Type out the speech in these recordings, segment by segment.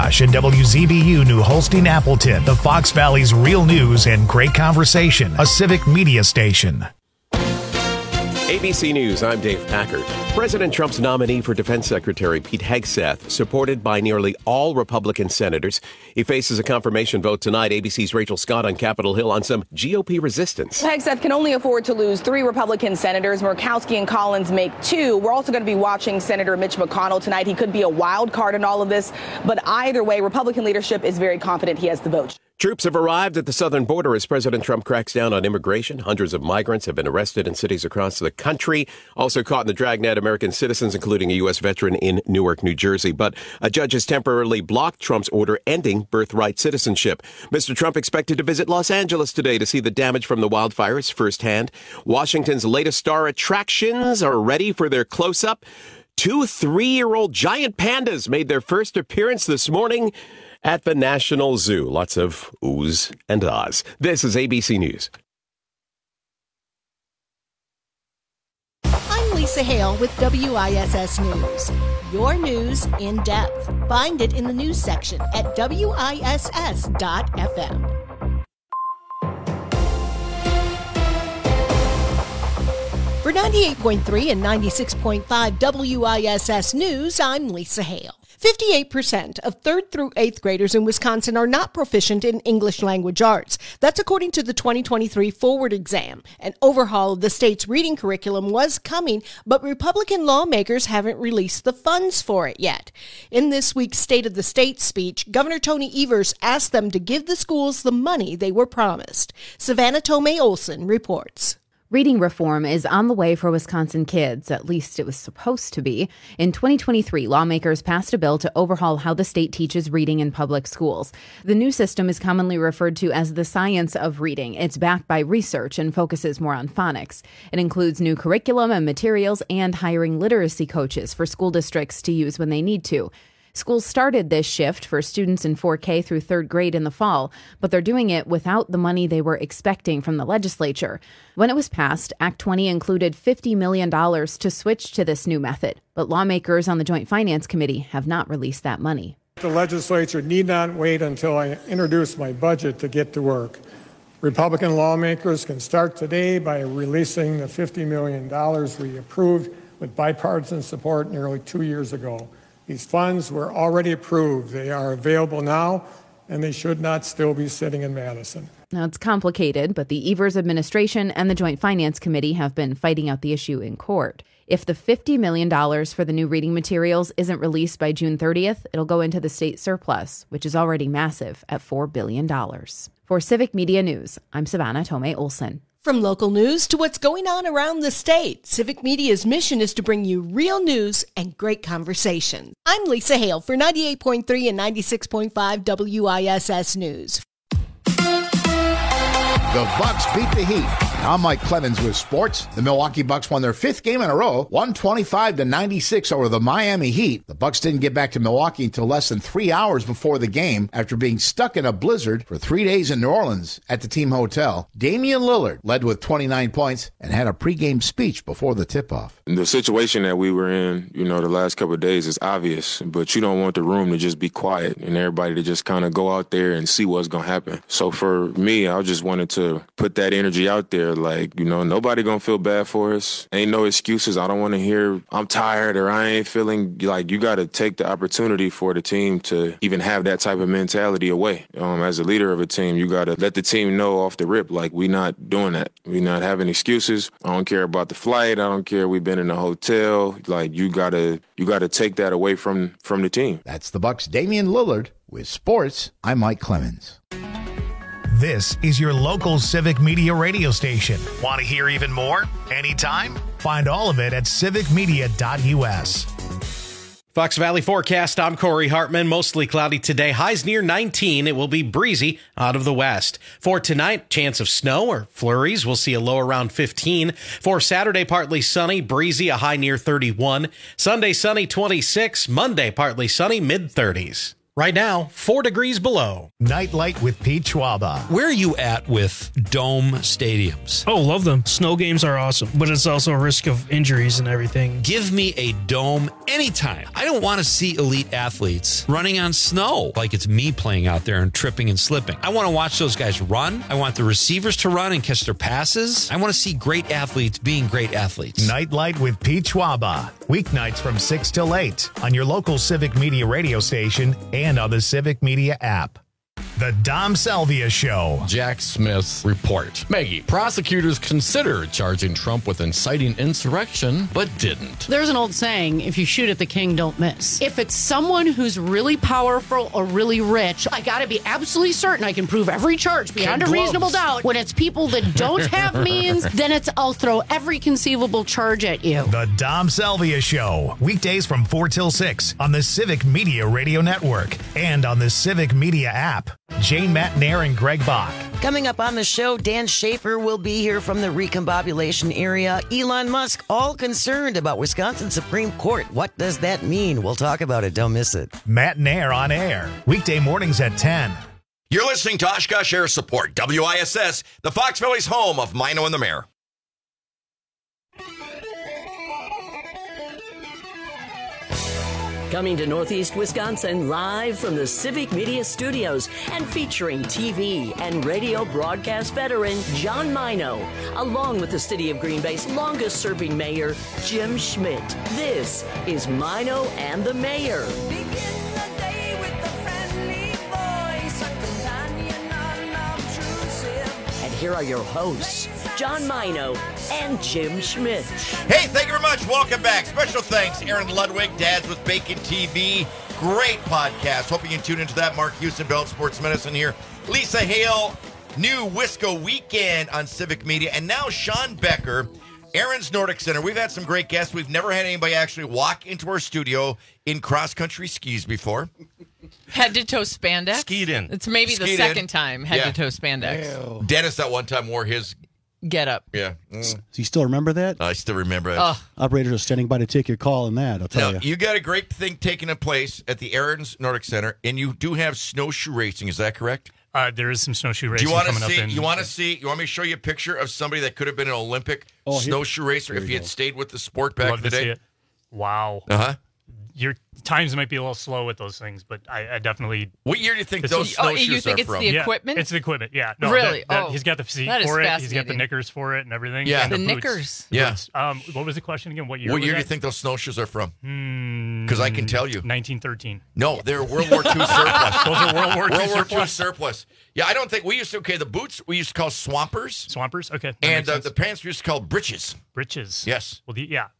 Oshkosh and WZBU New Holstein Appleton, the Fox Valley's real news and great conversation, a civic media station. ABC News, I'm Dave Packard. President Trump's nominee for Defense Secretary Pete Hegseth, supported by nearly all Republican senators. He faces a confirmation vote tonight. ABC's Rachel Scott on Capitol Hill on some GOP resistance. Hegseth can only afford to lose 3 Republican senators. Murkowski and Collins make 2. We're also going to be watching Senator Mitch McConnell tonight. He could be a wild card in all of this. But either way, Republican leadership is very confident he has the vote. Troops have arrived at the southern border as President Trump cracks down on immigration. Hundreds of migrants have been arrested in cities across the country. Also caught in the dragnet, American citizens, including a U.S. veteran in Newark, New Jersey. But a judge has temporarily blocked Trump's order ending birthright citizenship. Mr. Trump expected to visit Los Angeles today to see the damage from the wildfires firsthand. Washington's latest star attractions are ready for their close-up. 2 3-year-old giant pandas made their first appearance this morning at the National Zoo. Lots of oohs and ahs. This is ABC News. I'm Lisa Hale with WISS News. Your news in depth. Find it in the news section at WISS.FM. For 98.3 and 96.5 WISS News, I'm Lisa Hale. 58% of 3rd through 8th graders in Wisconsin are not proficient in English language arts. That's according to the 2023 Forward exam. An overhaul of the state's reading curriculum was coming, but Republican lawmakers haven't released the funds for it yet. In this week's State of the State speech, Governor Tony Evers asked them to give the schools the money they were promised. Savannah Tomei Olson reports. Reading reform is on the way for Wisconsin kids, at least it was supposed to be. In 2023, lawmakers passed a bill to overhaul how the state teaches reading in public schools. The new system is commonly referred to as the science of reading. It's backed by research and focuses more on phonics. It includes new curriculum and materials and hiring literacy coaches for school districts to use when they need to. Schools started this shift for students in 4K through 3rd grade in the fall, but they're doing it without the money they were expecting from the legislature. When it was passed, Act 20 included $50 million to switch to this new method, but lawmakers on the Joint Finance Committee have not released that money. The legislature need not wait until I introduce my budget to get to work. Republican lawmakers can start today by releasing the $50 million we approved with bipartisan support nearly 2 years ago. These funds were already approved. They are available now, and they should not still be sitting in Madison. Now, it's complicated, but the Evers administration and the Joint Finance Committee have been fighting out the issue in court. If the $50 million for the new reading materials isn't released by June 30th, it'll go into the state surplus, which is already massive at $4 billion. For Civic Media News, I'm Savannah Tomei Olson. From local news to what's going on around the state, Civic Media's mission is to bring you real news and great conversation. I'm Lisa Hale for 98.3 and 96.5 WISS News. The Bucks beat the Heat. I'm Mike Clemens with sports. The Milwaukee Bucks won their 5th game in a row, 125-96 over the Miami Heat. The Bucks didn't get back to Milwaukee until less than 3 hours before the game after being stuck in a blizzard for 3 days in New Orleans at the team hotel. Damian Lillard led with 29 points and had a pregame speech before the tip-off. The situation that we were in, the last couple of days is obvious, but you don't want the room to just be quiet and everybody to just kind of go out there and see what's going to happen. So for me, I just wanted to put that energy out there. Nobody gonna feel bad for us. Ain't no excuses. I don't want to hear I'm tired or I ain't feeling. You got to take the opportunity for the team to even have that type of mentality away. As a leader of a team, you got to let the team know off the rip, we not doing that. We not having excuses. I don't care about the flight. I don't care. We've been in a hotel. You gotta take that away from the team. That's the Bucks' Damian Lillard with sports. I'm Mike Clemens. This is your local Civic Media radio station. Want to hear even more? Anytime? Find all of it at civicmedia.us. Fox Valley forecast, I'm Corey Hartman. Mostly cloudy today. Highs near 19. It will be breezy out of the west. For tonight, chance of snow or flurries. We'll see a low around 15. For Saturday, partly sunny, breezy, a high near 31. Sunday, sunny, 26. Monday, partly sunny, mid-30s. Right now, 4 degrees below. Nightlight with Pete Schwaba. Where are you at with dome stadiums? Oh, love them. Snow games are awesome, but it's also a risk of injuries and everything. Give me a dome anytime. I don't want to see elite athletes running on snow like it's me playing out there and tripping and slipping. I want to watch those guys run. I want the receivers to run and catch their passes. I want to see great athletes being great athletes. Nightlight with Pete Schwaba. Weeknights from 6 till 8 on your local Civic Media radio station and on the Civic Media app. The Dom Salvia Show. Jack Smith's report. Maggie, prosecutors considered charging Trump with inciting insurrection, but didn't. There's an old saying, if you shoot at the king, don't miss. If it's someone who's really powerful or really rich, I gotta be absolutely certain I can prove every charge beyond a reasonable doubt. When it's people that don't have means, then it's I'll throw every conceivable charge at you. The Dom Salvia Show. Weekdays from 4 till 6 on the Civic Media Radio Network and on the Civic Media app. Jane Matnair and Greg Bach. Coming up on the show, Dan Schaefer will be here from the recombobulation area. Elon Musk all concerned about Wisconsin Supreme Court. What does that mean? We'll talk about it. Don't miss it. Matnair on air. Weekday mornings at 10. You're listening to Oshkosh Air Support, WISS, the Fox Valley's home of Mino and the Mayor. Coming to Northeast Wisconsin live from the Civic Media Studios and featuring TV and radio broadcast veteran John Mino, along with the City of Green Bay's longest-serving mayor, Jim Schmidt. This is Mino and the Mayor. And here are your hosts, John Mino and Jim Schmidt. Hey, thank you very much. Welcome back. Special thanks, Aaron Ludwig, Dads with Bacon TV. Great podcast. Hope you can tune into that. Mark Houston, Belt Sports Medicine here. Lisa Hale, new Wisco Weekend on Civic Media. And now Sean Becker, Aaron's Nordic Center. We've had some great guests. We've never had anybody actually walk into our studio in cross-country skis before. Head-to-toe spandex? Skied in. It's maybe the second time head-to-toe spandex. Ew. Dennis that one time wore his get up. Yeah. Do you still remember that? I still remember it. Operators are standing by to take your call on that, I'll tell you. You got a great thing taking place at the Aaron's Nordic Center, and you do have snowshoe racing. Is that correct? There is some snowshoe racing coming up. You want me to show you a picture of somebody that could have been an Olympic snowshoe racer if he had stayed with the sport back in the day? See it. Wow. Uh-huh. Your times might be a little slow with those things, but I definitely... What year do you think those snowshoes you think are it's from? the equipment? It's the equipment, yeah. No, really? He's got the physique for it. He's got the knickers for it and everything. Yeah. And the boots. Knickers. Yeah. Boots. What was the question again? What year do you think those snowshoes are from? Because I can tell you. 1913. No, they're World War II surplus. Those are World War II surplus. Yeah, I don't think we used to. Okay, the boots we used to call swampers. Swampers, okay. And the pants we used to call breeches. Breeches. Yes. Well,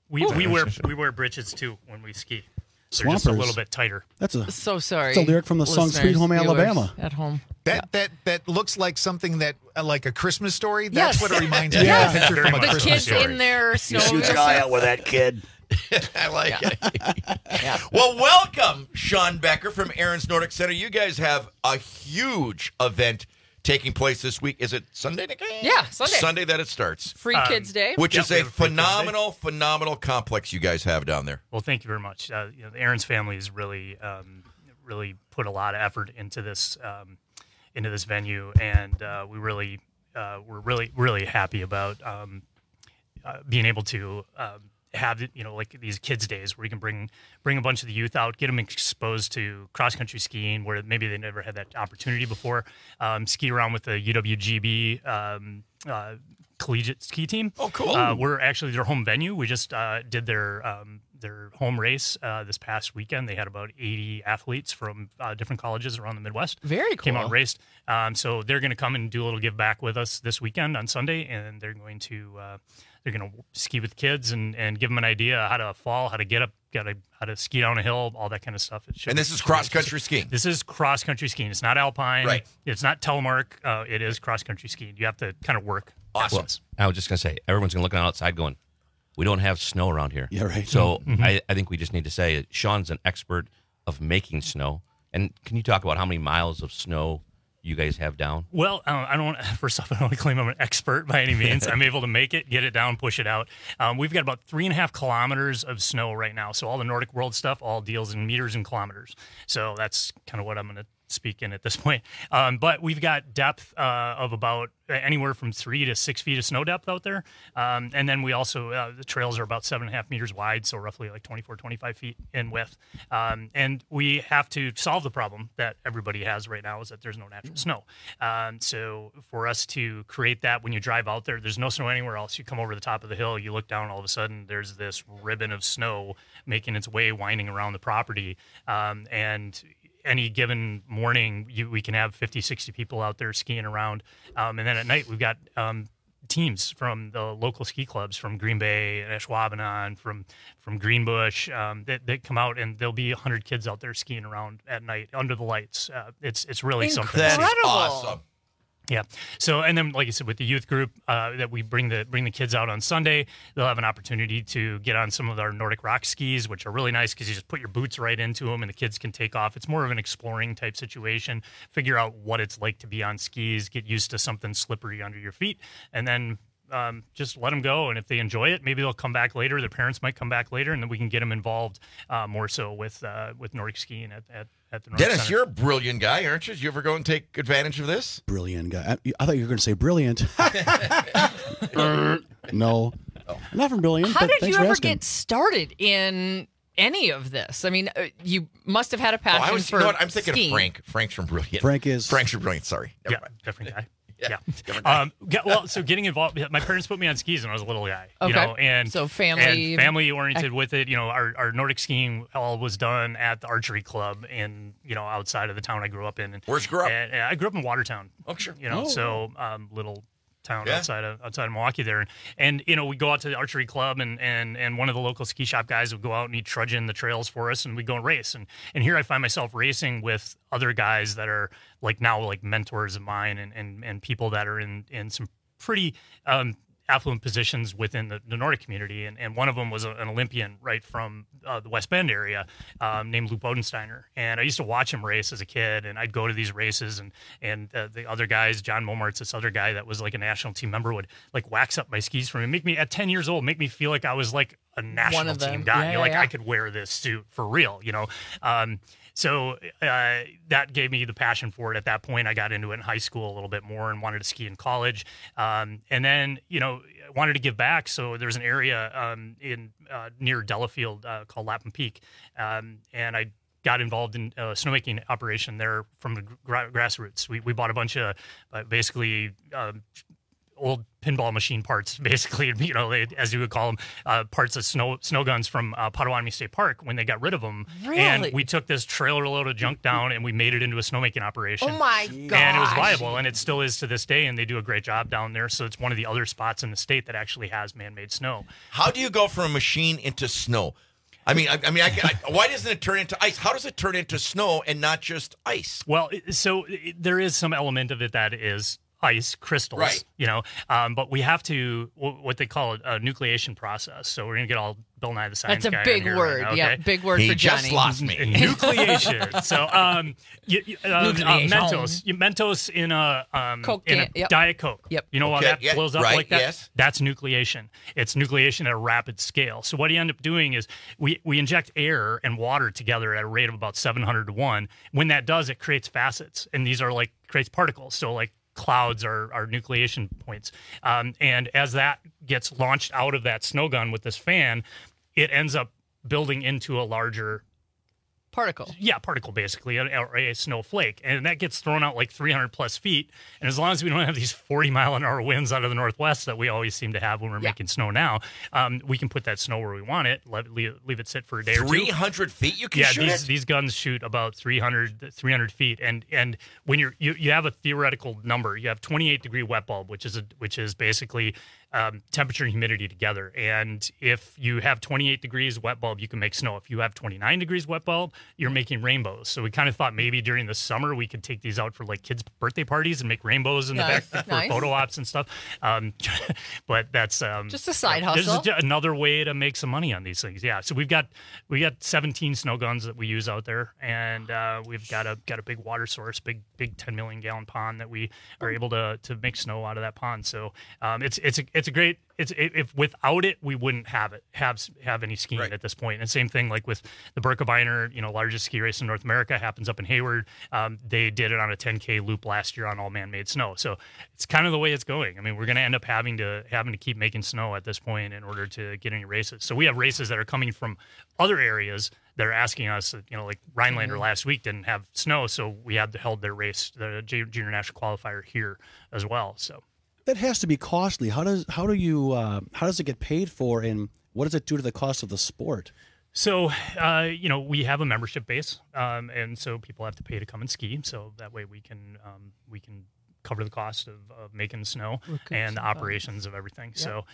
we wear breeches too when we ski. They're just a little bit tighter. So sorry. It's a lyric from the song Sweet Home Alabama. At home. That looks like something that like a Christmas story. That's what it reminds me of. Yes. A picture from a The Christmas kids story. in their snow. You shoot your eye out with that kid. I like it. Well, welcome, Sean Becker from Aaron's Nordic Center. You guys have a huge event taking place this week. Is it Sunday, Nick? Yeah, Sunday. Sunday that it starts. Free Kids Day. Which is a phenomenal complex you guys have down there. Well, thank you very much. The Aaron's family has really put a lot of effort into this venue, and we're really happy about being able to have like these kids days where we can bring a bunch of the youth out, get them exposed to cross country skiing where maybe they never had that opportunity before, ski around with the UWGB collegiate ski team. Oh, cool. We're actually their home venue. We just did their home race this past weekend. They had about 80 athletes from different colleges around the Midwest. Very cool. Came out and raced. So they're going to come and do a little give back with us this weekend on Sunday, and they're going to ski with kids and give them an idea how to fall, how to get up, how to ski down a hill, all that kind of stuff. And this is cross-country skiing? This is cross-country skiing. It's not alpine. Right. It's not telemark. It is cross-country skiing. You have to kind of work. Awesome. Well, I was just going to say, everyone's going to look outside going, we don't have snow around here. Yeah, right. So I think we just need to say Sean's an expert of making snow. And can you talk about how many miles of snow you guys have down? Well, I don't. First off, I don't want to claim I'm an expert by any means. I'm able to make it, get it down, push it out. We've got about 3.5 kilometers of snow right now. So all the Nordic World stuff all deals in meters and kilometers. So that's kind of what I'm going to speak in at this point. But we've got depth of about anywhere from 3 to 6 feet of snow depth out there. And then we also, the trails are about 7.5 meters wide, so roughly like 24, 25 feet in width. And we have to solve the problem that everybody has right now is that there's no natural snow. So for us to create that, when you drive out there, there's no snow anywhere else. You come over the top of the hill, you look down, all of a sudden there's this ribbon of snow making its way winding around the property. And any given morning, we can have 50, 60 people out there skiing around. And then at night, we've got teams from the local ski clubs from Green Bay, Ashwaubenon, from Greenbush that come out, and there'll be 100 kids out there skiing around at night under the lights. It's really something. That is awesome. Yeah. So, and then, like I said, with the youth group that we bring the kids out on Sunday, they'll have an opportunity to get on some of our Nordic rock skis, which are really nice because you just put your boots right into them and the kids can take off. It's more of an exploring type situation, figure out what it's like to be on skis, get used to something slippery under your feet, and then just let them go. And if they enjoy it, maybe they'll come back later. Their parents might come back later, and then we can get them involved more so with Nordic skiing at the Nordic Dennis, Center. you're a brilliant guy, aren't you? Did you ever go and take advantage of this? Brilliant guy. I thought you were going to say brilliant. No. Not from Brilliant. How but did thanks you for ever asking. get started in any of this? I mean, you must have had a passion for you know what? I'm thinking skiing. of Frank. Frank's from Brilliant. Frank's from Brilliant. Sorry. Never mind. Different guy. Yeah. Well, so getting involved, my parents put me on skis when I was a little guy, Okay. you know, and So family oriented with it. You know, our Nordic skiing all was done at the archery club in, you know, outside of the town I grew up in. And, where'd you grow up? And I grew up in Watertown. Oh, sure. You know, Oh. so little town Yeah. outside of Milwaukee there, and you know, we go out to the archery club, and one of the local ski shop guys would go out and he'd trudge in the trails for us, and we go and race, and here I find myself racing with other guys that are like now like mentors of mine, and people that are in some pretty affluent positions within the Nordic community, and one of them was an Olympian right from the West Bend area named Luke Bodensteiner, and I used to watch him race as a kid, and I'd go to these races, and the other guys, John Momart's this other guy that was like a national team member, would like wax up my skis for me, make me at 10 years old, make me feel like I was like a national team guy, you know, like I could wear this suit for real, you know. So that gave me the passion for it. At that point, I got into it in high school a little bit more and wanted to ski in college. And then, you know, I wanted to give back. So there's an area near Delafield called Lapham Peak. And I got involved in a snowmaking operation there from the grassroots. We bought a bunch of basically old pinball machine parts, basically, you know, as you would call them, parts of snow guns from Potawatomi State Park when they got rid of them. Really? And we took this trailer load of junk down and we made it into a snowmaking operation. Oh my gosh. And it was viable, and it still is to this day, and they do a great job down there. So it's one of the other spots in the state that actually has man-made snow. How do you go from a machine into snow? I mean, why doesn't it turn into ice? How does it turn into snow and not just ice? Well, there is some element of it that is ice crystals, right? You know, but we have to what they call a nucleation process. So we're gonna get all Bill Nye the Science That's a Guy big on here word. right now, okay? Yeah, big word for Johnny. He just lost me. Nucleation. So Mentos in a Coke in a can, Diet Coke. Yep. You know why that blows up like that? Yes. That's nucleation. It's nucleation at a rapid scale. So what you end up doing is we inject air and water together at a rate of about 700 to 1. When that does, it creates facets, and these are creates particles. So like clouds are nucleation points. And as that gets launched out of that snow gun with this fan, it ends up building into a larger particle. Yeah, particle basically, a snowflake. And that gets thrown out like 300 plus feet. And as long as we don't have these 40-mile-an-hour winds out of the northwest that we always seem to have when we're making snow now, we can put that snow where we want it, leave it sit for a day or two. 300 feet you can shoot it? These guns shoot about 300 feet. And when you have a theoretical number, you have 28-degree wet bulb, which is basically temperature and humidity together. And if you have 28 degrees wet bulb, you can make snow. If you have 29 degrees wet bulb, you're making rainbows. So we kind of thought maybe during the summer we could take these out for like kids' birthday parties and make rainbows in the back for photo ops and stuff. But that's just a side hustle. There's another way to make some money on these things. Yeah. So we got 17 snow guns that we use out there, and we've got a big water source, big 10 million gallon pond that we are able to make snow out of that pond. So it's a great. If without it, we wouldn't have any skiing at this point. And same thing like with the Birkebeiner, largest ski race in North America, happens up in Hayward. They did it on a 10K loop last year on all man-made snow. So it's kind of the way it's going. I mean, we're going to end up having to keep making snow at this point in order to get any races. So we have races that are coming from other areas that are asking us, like Rhinelander last week didn't have snow, so we held their race, the junior national qualifier here as well. So. That has to be costly. How does it get paid for, and what does it do to the cost of the sport? So, we have a membership base, and so people have to pay to come and ski. So that way we can cover the cost of making snow and the operations of everything. Yep. So,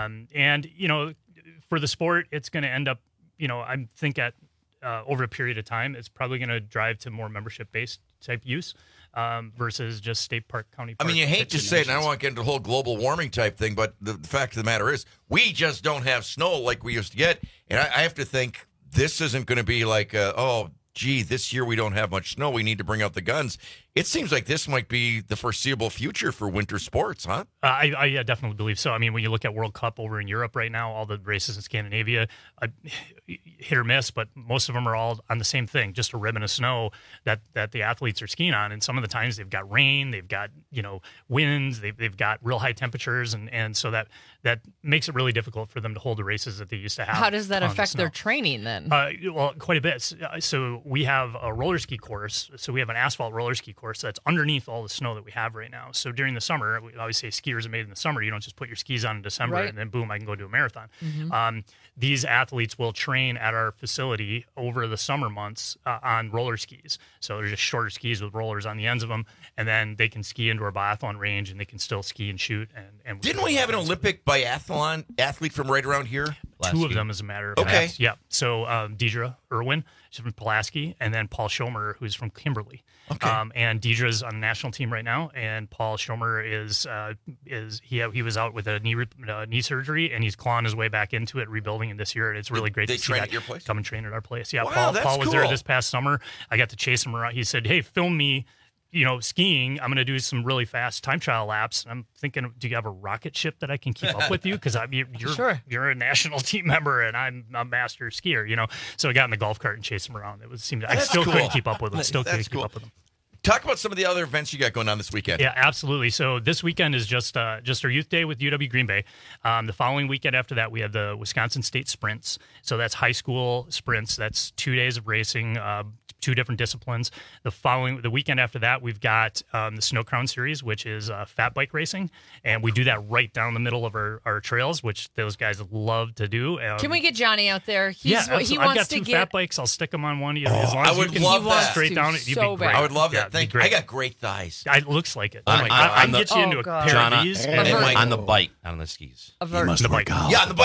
for the sport, it's going to end up, I think over a period of time, it's probably going to drive to more membership-based type use. Versus just state park, county park. I mean, you hate to say it, and I don't want to get into the whole global warming type thing, but the fact of the matter is we just don't have snow like we used to get. And I have to think this isn't going to be like, this year we don't have much snow, we need to bring out the guns. It seems like this might be the foreseeable future for winter sports, huh? I definitely believe so. I mean, when you look at World Cup over in Europe right now, all the races in Scandinavia, hit or miss, but most of them are all on the same thing, just a ribbon of snow that the athletes are skiing on. And some of the times they've got rain, they've got winds, they've got real high temperatures, and so that makes it really difficult for them to hold the races that they used to have. How does that affect their training then? Well, quite a bit. So we have a roller ski course. So we have an asphalt roller ski course that's underneath all the snow that we have right now. So during the summer, we always say skiers are made in the summer. You don't just put your skis on in December and then boom, I can go do a marathon. Mm-hmm. These athletes will train at our facility over the summer months on roller skis. So they're just shorter skis with rollers on the ends of them, and then they can ski into our biathlon range and they can still ski and shoot. And didn't we have an Olympic biathlon athlete from right around here? Two of them, as a matter of fact. Yeah. So Deidre Irwin, she's from Pulaski, and then Paul Schomer, who's from Kimberly. Okay. And Deidre's on the national team right now, and Paul Schomer he was out with a knee surgery, and he's clawing his way back into it, rebuilding it this year. And it's really great to see that. At your place? Come and train at our place. Yeah, wow, Paul was cool. there this past summer. I got to chase him around. He said, "Hey, film me." Skiing, I'm going to do some really fast time trial laps. I'm thinking, do you have a rocket ship that I can keep up with you? Because you're a national team member and I'm a master skier, So I got in the golf cart and chased him around. I still couldn't keep up with him. Keep up with him. Talk about some of the other events you got going on this weekend. Yeah, absolutely. So this weekend is just our youth day with UW Green Bay. The following weekend after that, we have the Wisconsin State Sprints. So that's high school sprints. That's 2 days of racing, 2 different disciplines. The weekend after that, we've got the Snow Crown Series, which is fat bike racing, and we do that right down the middle of our trails, which those guys love to do. Can we get Johnny out there? He wants I've got 2 fat bikes. I'll stick them on one. As long as you can love that. Straight down it. So great. I would love that. Yeah, Thank you. I got great thighs. It looks like it. I can get you into a pair of these. On the bike, not on the skis. Yeah, on the bike.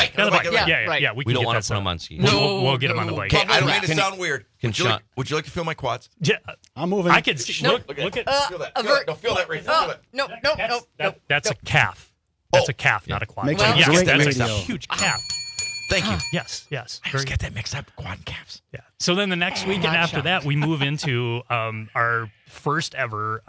Yeah, we don't want to put them on skis. No, we'll get them on the bike. I don't mean to sound weird. Would you like to feel my quads? Yeah, I'm moving. I can look at. Feel that. Feel that right there. No. That's a calf. That's a calf, not a quad. Makes a great that's radio. a huge calf. Thank you. Yes. I just get that mixed up. Quad and calves. Yeah. So then the next weekend after that, we move into our first ever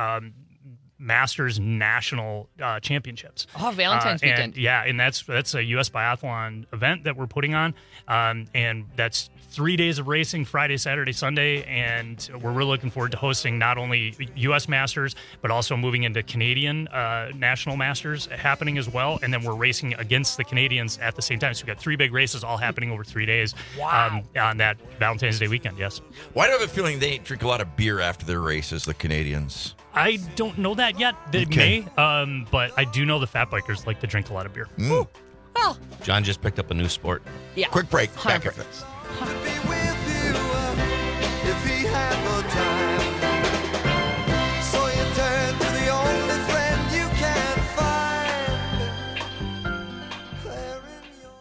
Masters National Championships. Oh, Valentine's weekend. And that's a U.S. Biathlon event that we're putting on, and that's 3 days of racing, Friday, Saturday, Sunday, and we're really looking forward to hosting not only U.S. Masters, but also moving into Canadian National Masters happening as well, and then we're racing against the Canadians at the same time. So we've got 3 big races all happening over 3 days on that Valentine's Day weekend, yes. Why do I have a feeling they drink a lot of beer after their races, the Canadians? I don't know that yet. They may, but I do know the fat bikers like to drink a lot of beer. Well, John just picked up a new sport. Yeah. Quick break. Back after this.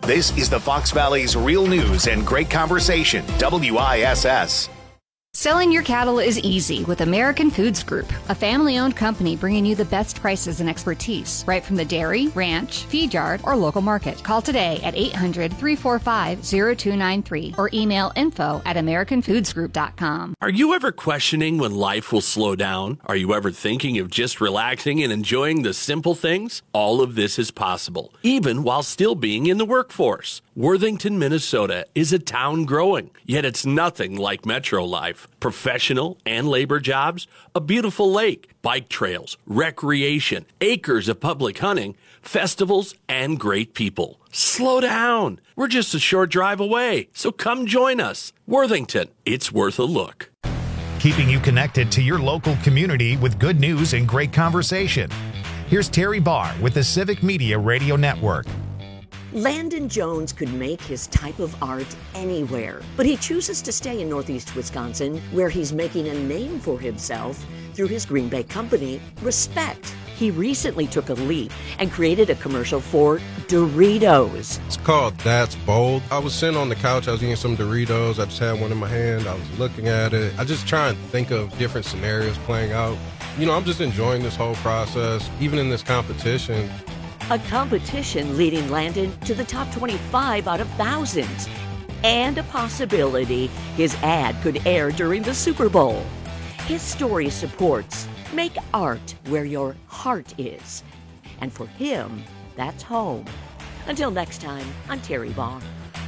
This is the Fox Valley's Real News and Great Conversation, WISS. Selling your cattle is easy with American Foods Group, a family-owned company bringing you the best prices and expertise right from the dairy, ranch, feed yard, or local market. Call today at 800-345-0293 or email info@americanfoodsgroup.com. Are you ever questioning when life will slow down? Are you ever thinking of just relaxing and enjoying the simple things? All of this is possible, even while still being in the workforce. Worthington, Minnesota is a town growing, yet it's nothing like metro life. Professional and labor jobs, a beautiful lake, bike trails, recreation, acres of public hunting, festivals, and great people. Slow down. We're just a short drive away, so come join us. Worthington, it's worth a look. Keeping you connected to your local community with good news and great conversation. Here's Terry Barr with the Civic Media Radio Network. Landon Jones could make his type of art anywhere, but he chooses to stay in Northeast Wisconsin, where he's making a name for himself through his Green Bay company, Respect. He recently took a leap and created a commercial for Doritos. It's called That's Bold. I was sitting on the couch, I was eating some Doritos, I just had one in my hand, I was looking at it. I just try and think of different scenarios playing out. I'm just enjoying this whole process, even in this competition. A competition leading Landon to the top 25 out of thousands. And a possibility his ad could air during the Super Bowl. His story supports make art where your heart is. And for him, that's home. Until next time, I'm Terry Barr.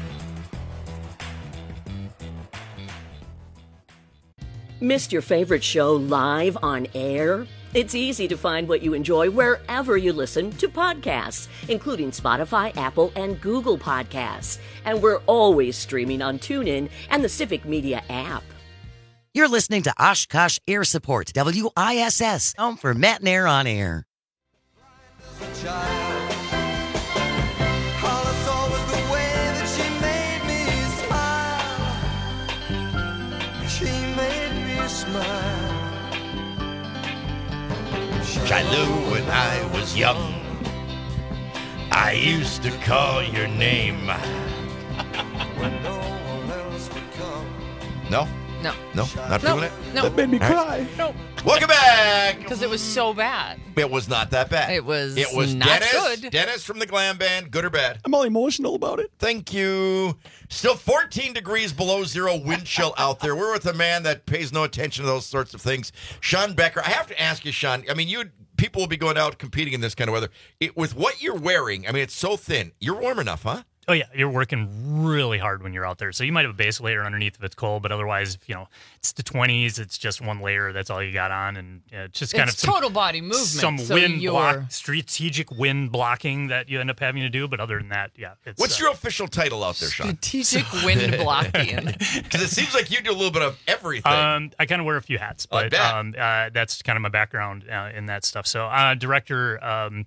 Missed your favorite show live on air? It's easy to find what you enjoy wherever you listen to podcasts, including Spotify, Apple, and Google Podcasts. And we're always streaming on TuneIn and the Civic Media app. You're listening to Oshkosh Air Support, WISS, home for Matt and Air on Air. Shiloh, when I was young, I used to call your name. No? No. No? Not feeling it? No. That made me cry. No. Welcome back! Because it was so bad. It was not that bad. It was not Dennis, good. Dennis from the Glam Band. Good or bad? I'm all emotional about it. Thank you. Still 14 degrees below zero wind chill out there. We're with a man that pays no attention to those sorts of things. Sean Becker. I have to ask you, Sean, people will be going out competing in this kind of weather. With what you're wearing, it's so thin. You're warm enough, huh? Oh, yeah. You're working really hard when you're out there. So you might have a base layer underneath if it's cold, but otherwise, it's the 20s. It's just one layer. That's all you got on. And it's just kind of total body movement. Some strategic wind blocking that you end up having to do. But other than that, yeah. What's your official title out there, Sean? Strategic wind blocking. Because it sees like you do a little bit of everything. I kind of wear a few hats, but that's kind of my background in that stuff. So director of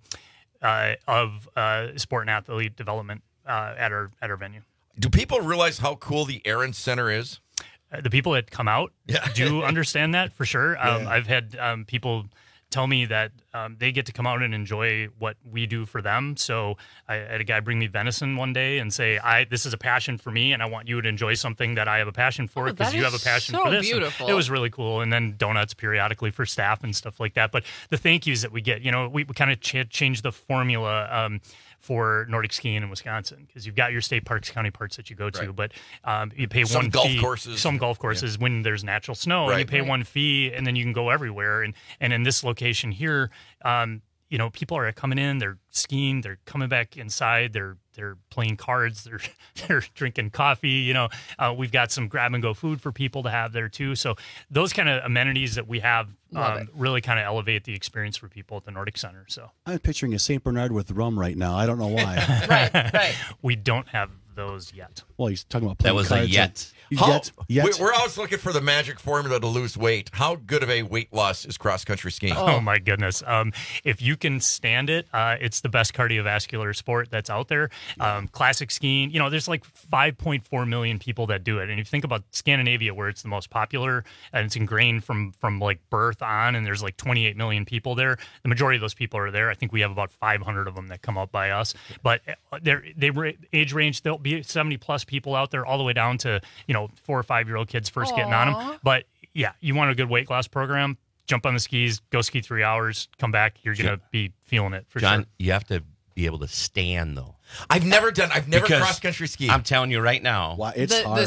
sport and athlete development at our venue. Do people realize how cool the Aaron Center is? The people that come out do understand that for sure. I've had people tell me that they get to come out and enjoy what we do for them. So I had a guy bring me venison one day and say, this is a passion for me, and I want you to enjoy something that I have a passion for because you have a passion for this. Beautiful. It was really cool. And then donuts periodically for staff and stuff like that. But the thank yous that we get, we kind of changed the formula for Nordic skiing in Wisconsin, because you've got your state parks, county parks that you go to, but you pay one fee. Some golf courses when there's natural snow, and you pay one fee, and then you can go everywhere. And in this location here, people are coming in, they're skiing, they're coming back inside, they're playing cards, they're drinking coffee. We've got some grab and go food for people to have there too. So those kind of amenities that we have really kind of elevate the experience for people at the Nordic Center. So I'm picturing a St. Bernard with rum right now. I don't know why. Right. We don't have those yet. Well, he's talking about That playing was a cards. yet. We're always looking for the magic formula to lose weight. How good of a weight loss is cross-country skiing? Oh, my goodness. If you can stand it, it's the best cardiovascular sport that's out there. Classic skiing, there's like 5.4 million people that do it. And if you think about Scandinavia, where it's the most popular and it's ingrained from like birth on, and there's like 28 million people there, the majority of those people are there. I think we have about 500 of them that come up by us. But they age range, there'll be 70-plus people out there all the way down to, 4 or 5-year-old kids first getting on them. But, yeah, you want a good weight loss program, jump on the skis, go ski 3 hours, come back, you're going to be feeling it for John, sure. you have to be able to stand, though. I've never cross-country skied. I'm telling you right now. Wow, it's hard.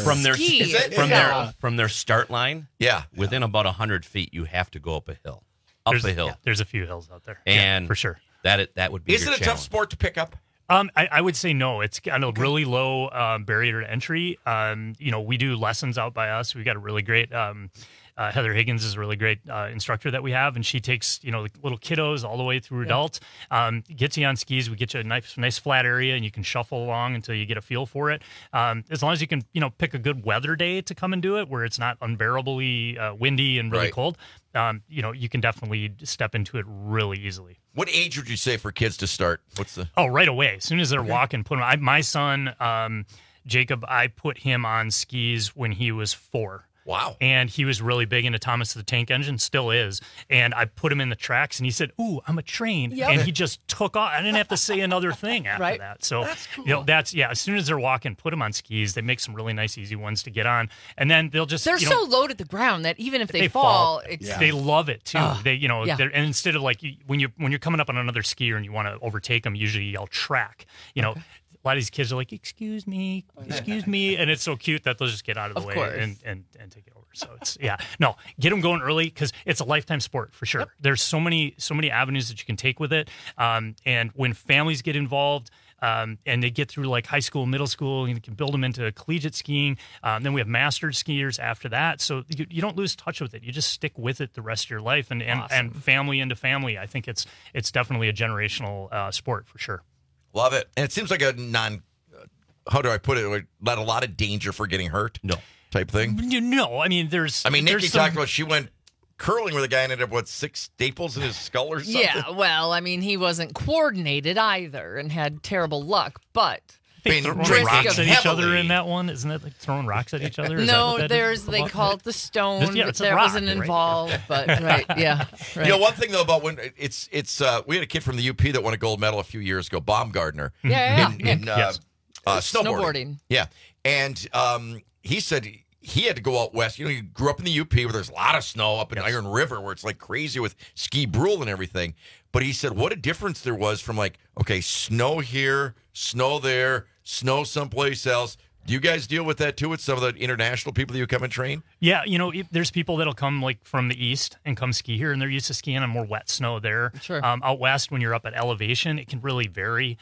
From their start line, within about 100 feet, you have to go up a hill. Up a hill. Yeah, there's a few hills out there. And for sure. That would be Is your it a tough challenge. sport to pick up? I would say no. It's got a really low barrier to entry. We do lessons out by us. We've got a really great Heather Higgins is a really great instructor that we have, and she takes little kiddos all the way through adults. Gets you on skis. We get you a nice flat area, and you can shuffle along until you get a feel for it. As long as you can pick a good weather day to come and do it, where it's not unbearably windy and really cold. You can definitely step into it really easily. What age would you say for kids to start? Right away. As soon as they're walking, my son, Jacob, I put him on skis when he was 4. Wow. And he was really big into Thomas the Tank Engine, still is. And I put him in the tracks, and he said, "Ooh, I'm a train." Yep. And he just took off. I didn't have to say another thing after that. So, that's cool. As soon as they're walking, put them on skis. They make some really nice, easy ones to get on. And then they'll just... They're so low to the ground that even if they fall... They love it, too. They, yeah. and instead of like, when you're coming up on another skier and you want to overtake them, usually you yell track. A lot of these kids are like, excuse me, and it's so cute that they'll just get out of the way and take it over. So it's get them going early because it's a lifetime sport for sure. Yep. There's so many avenues that you can take with it, and when families get involved. And they get through like high school, middle school, you can build them into collegiate skiing. Then we have master skiers after that. So you don't lose touch with it. You just stick with it the rest of your life and family into family. I think it's definitely a generational sport for sure. Love it. And it seems like a how do I put it? Not a lot of danger for getting hurt. No. Type thing. No. I mean, Nikki talked about she went curling with a guy and ended up 6 staples in his skull or something. Yeah, well, I mean, he wasn't coordinated either and had terrible luck, but... Throwing rocks at each other in that one? Isn't it like throwing rocks at each other? No, they call it the stone. There wasn't involved, but yeah. Right. One thing though about when it's we had a kid from the UP that won a gold medal a few years ago, Baumgartner. In snowboarding. Yeah, and he said he had to go out west. He grew up in the UP where there's a lot of snow up in Iron River where it's like crazy with ski brule and everything. But he said what a difference there was from snow here, snow there, snow someplace else. Do you guys deal with that too with some of the international people that you come and train? Yeah, there's people that'll come from the east and come ski here, and they're used to skiing on more wet snow there. Sure. Out west, when you're up at elevation, it can really vary.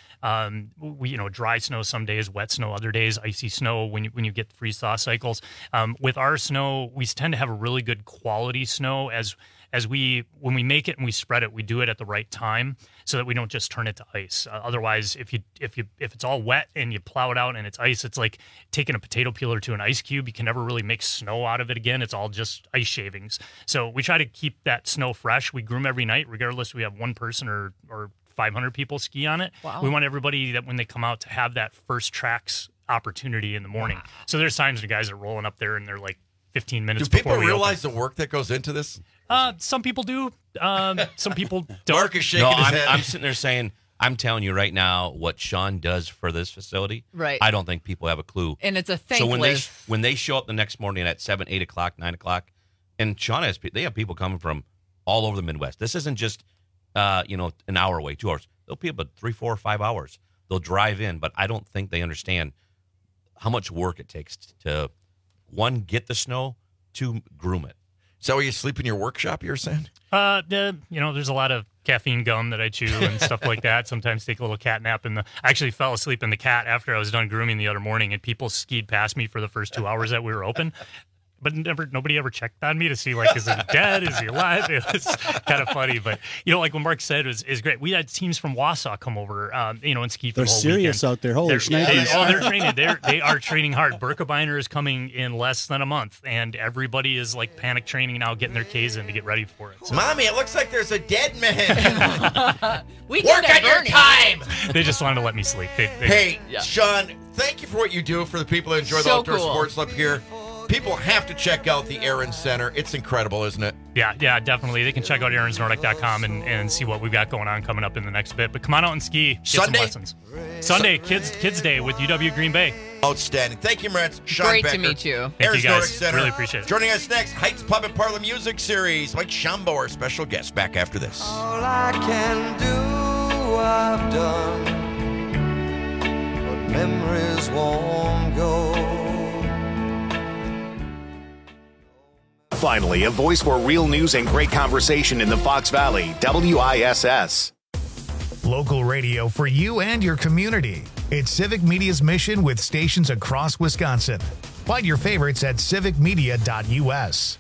We dry snow some days, wet snow other days, icy snow when you get freeze thaw cycles. With our snow, we tend to have a really good quality snow when we make it and we spread it, we do it at the right time so that we don't just turn it to ice. Otherwise, if it's all wet and you plow it out and it's ice, it's like taking a potato peeler to an ice cube. You can never really make snow out of it again. It's all just ice shavings. So we try to keep that snow fresh. We groom every night, regardless if we have one person or 500 people ski on it. Wow. We want everybody that when they come out to have that first tracks opportunity in the morning. Wow. So there's times the guys are rolling up there and they're like 15 minutes before we Do people realize the work that goes into this? Some people do. Some people don't. Mark is shaking his head. I'm sitting there saying, I'm telling you right now what Sean does for this facility. Right. I don't think people have a clue. And it's a thankless. So when they show up the next morning at 7, 8 o'clock, 9 o'clock, and Sean they have people coming from all over the Midwest. This isn't just an hour away, 2 hours. They'll be about 3, 4, 5 hours. They'll drive in, but I don't think they understand how much work it takes to, 1, get the snow, 2, groom it. So you sleep in your workshop, you're saying? There's a lot of caffeine gum that I chew and stuff like that. Sometimes take a little cat nap I actually fell asleep in the cat after I was done grooming the other morning, and people skied past me for the first 2 hours that we were open. but nobody ever checked on me to see, like, is he dead? Is he alive? It was kind of funny. But, like what Mark said is great. We had teams from Wausau come over, and ski for the whole weekend. Serious out there. Holy shnikes. They're training. They are training hard. Birkebeiner is coming in less than a month, and everybody is, like, panic training now, getting their Ks in to get ready for it. So. Mommy, it looks like there's a dead man. Work on your time. They just wanted to let me sleep. Hey, Sean, thank you for what you do for the people who enjoy the outdoor sports up here. People have to check out the Aaron's Center. It's incredible, isn't it? Yeah, definitely. They can check out aaronsnordic.com and see what we've got going on coming up in the next bit. But come on out and ski. Get Sunday? some lessons. Sunday, Kids Day with UW Green Bay. Outstanding. Thank you, Moritz. Sean Great Becker. to meet you. Thank Aaron's you, guys. Nordic Center. Really appreciate it. Joining us next, Heights Pub and Parlor Music Series. Mike Shambo, our special guest. Back after this. All I can do, I've done, but memories won't go. Finally, a voice for real news and great conversation in the Fox Valley, WISS. Local radio for you and your community. It's Civic Media's mission with stations across Wisconsin. Find your favorites at civicmedia.us.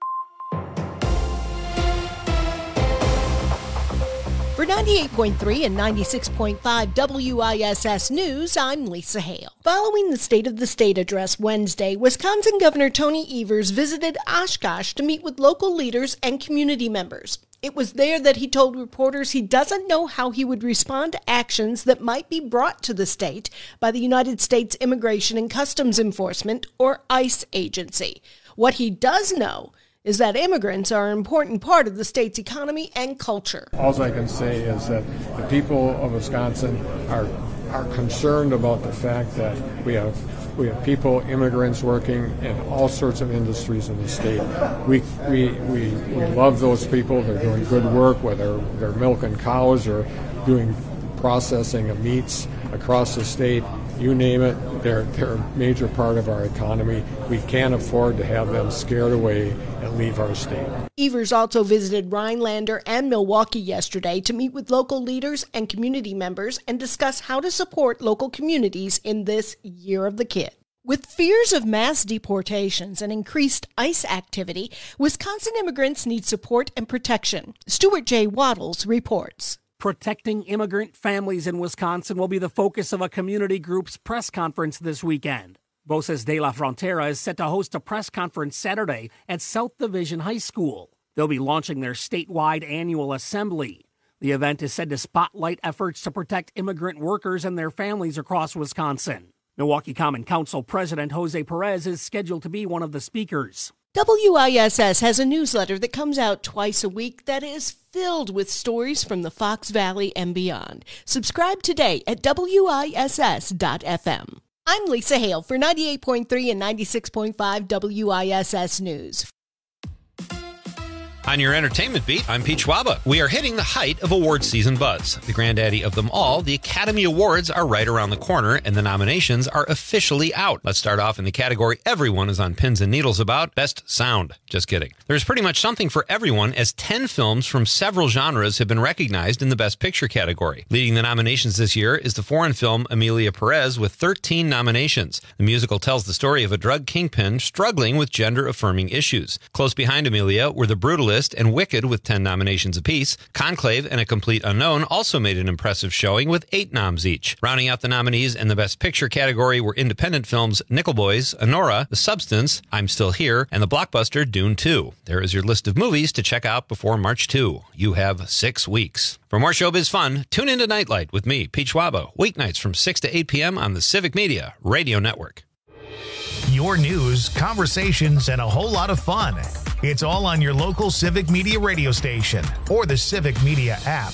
For 98.3 and 96.5 WISS News, I'm Lisa Hale. Following the State of the State address Wednesday, Wisconsin Governor Tony Evers visited Oshkosh to meet with local leaders and community members. It was there that he told reporters he doesn't know how he would respond to actions that might be brought to the state by the United States Immigration and Customs Enforcement, or ICE agency. What he does know is that immigrants are an important part of the state's economy and culture. All I can say is that the people of Wisconsin are concerned about the fact that we have people, immigrants working in all sorts of industries in the state. We love those people. They're doing good work, whether they're milking cows or doing processing of meats across the state. You name it, they're a major part of our economy. We can't afford to have them scared away and leave our state. Evers also visited Rhinelander and Milwaukee yesterday to meet with local leaders and community members and discuss how to support local communities in this Year of the Kid. With fears of mass deportations and increased ICE activity, Wisconsin immigrants need support and protection. Stuart J. Waddles reports. Protecting immigrant families in Wisconsin will be the focus of a community group's press conference this weekend. Voces de la Frontera is set to host a press conference Saturday at South Division High School. They'll be launching their statewide annual assembly. The event is said to spotlight efforts to protect immigrant workers and their families across Wisconsin. Milwaukee Common Council President Jose Perez is scheduled to be one of the speakers. WISS has a newsletter that comes out twice a week that is filled with stories from the Fox Valley and beyond. Subscribe today at WISS.FM. I'm Lisa Hale for 98.3 and 96.5 WISS News. On your entertainment beat, I'm Pete Schwaba. We are hitting the height of award season buzz. The granddaddy of them all, the Academy Awards, are right around the corner, and the nominations are officially out. Let's start off in the category everyone is on pins and needles about, Best Sound. Just kidding. There's pretty much something for everyone, as 10 films from several genres have been recognized in the Best Picture category. Leading the nominations this year is the foreign film Emilia Perez with 13 nominations. The musical tells the story of a drug kingpin struggling with gender-affirming issues. Close behind Emilia were The Brutalist and Wicked with 10 nominations apiece. Conclave and A Complete Unknown also made an impressive showing with 8 noms each. Rounding out the nominees in the Best Picture category were independent films Nickel Boys, Anora, The Substance, I'm Still Here, and the blockbuster Dune 2. There is your list of movies to check out before March 2. You have 6 weeks. For more showbiz fun, tune into Nightlight with me, Pete Schwaba, weeknights from 6 to 8 p.m. on the Civic Media Radio Network. Your news, conversations, and a whole lot of fun. It's all on your local Civic Media radio station or the Civic Media app.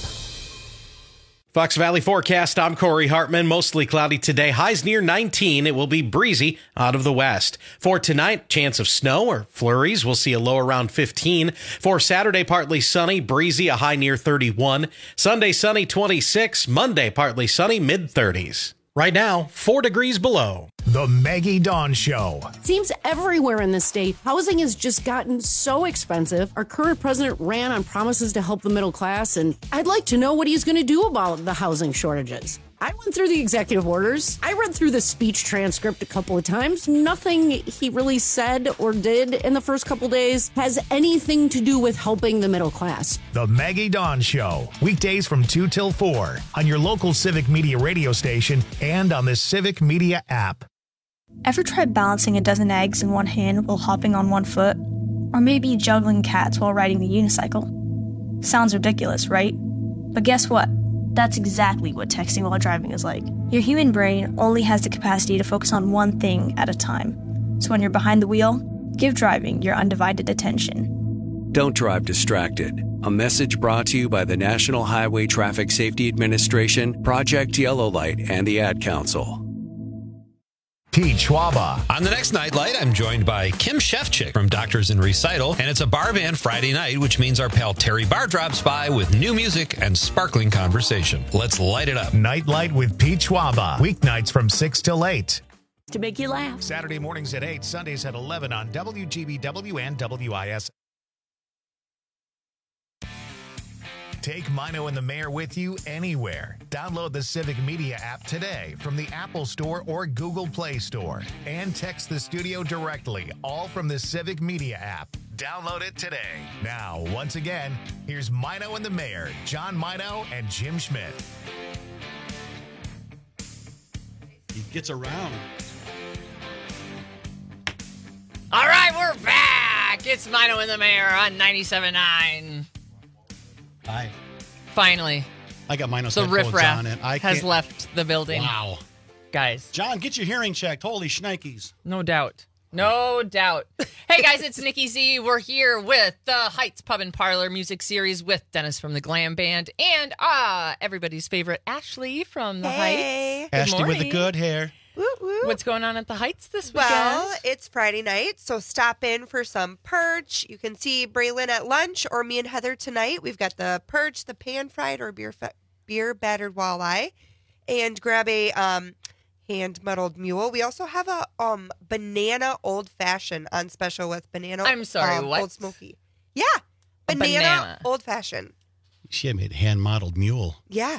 Fox Valley forecast, I'm Corey Hartman. Mostly cloudy today. Highs near 19. It will be breezy out of the west. For tonight, chance of snow or flurries. We'll see a low around 15. For Saturday, partly sunny, breezy, a high near 31. Sunday, sunny, 26. Monday, partly sunny, mid-30s. Right now, 4 degrees below. The Maggie Dawn Show. Seems everywhere in the state, housing has just gotten so expensive. Our current president ran on promises to help the middle class, and I'd like to know what he's going to do about the housing shortages. I went through the executive orders. I read through the speech transcript a couple of times. Nothing he really said or did in the first couple days has anything to do with helping the middle class. The Maggie Dawn Show, weekdays from 2 till 4 on your local Civic Media radio station and on the Civic Media app. Ever tried balancing a dozen eggs in one hand while hopping on one foot? Or maybe juggling cats while riding the unicycle? Sounds ridiculous, right? But guess what? That's exactly what texting while driving is like. Your human brain only has the capacity to focus on one thing at a time. So when you're behind the wheel, give driving your undivided attention. Don't drive distracted. A message brought to you by the National Highway Traffic Safety Administration, Project Yellow Light, and the Ad Council. Pete Schwaba. On the next Nightlight, I'm joined by Kim Shefchick from Doctors in Recital, and it's a bar band Friday night, which means our pal Terry Barr drops by with new music and sparkling conversation. Let's light it up. Nightlight with Pete Schwaba. Weeknights from 6 till 8. To make you laugh. Saturday mornings at 8, Sundays at 11 on WGBW and WIS. Take Mino and the Mayor with you anywhere. Download the Civic Media app today from the Apple Store or Google Play Store. And text the studio directly, all from the Civic Media app. Download it today. Now, once again, here's Mino and the Mayor, John Mino and Jim Schmidt. He gets around. All right, we're back. It's Mino and the Mayor on 97.9. Hi. Finally. I got Mino's the headphones riffraff on, and I has left the building. Wow. Guys. John, get your hearing checked. Holy shnikes. No doubt. No doubt. Hey, guys, it's Nikki Z. We're here with the Heights Pub and Parlor music series with Dennis from the Glam Band and everybody's favorite Ashley from the Heights. Good Ashley morning. with the good hair. Woo, woo. What's going on at the Heights this weekend? Well, it's Friday night, so stop in for some Perch. You can see Braylon at lunch or me and Heather tonight. We've got the Perch, the pan-fried or beer-battered walleye, and grab a hand-muddled mule. We also have a banana old-fashioned on special with banana I'm sorry, what? Old Smoky. Yeah, banana old-fashioned. She had made hand-modeled mule. Yeah.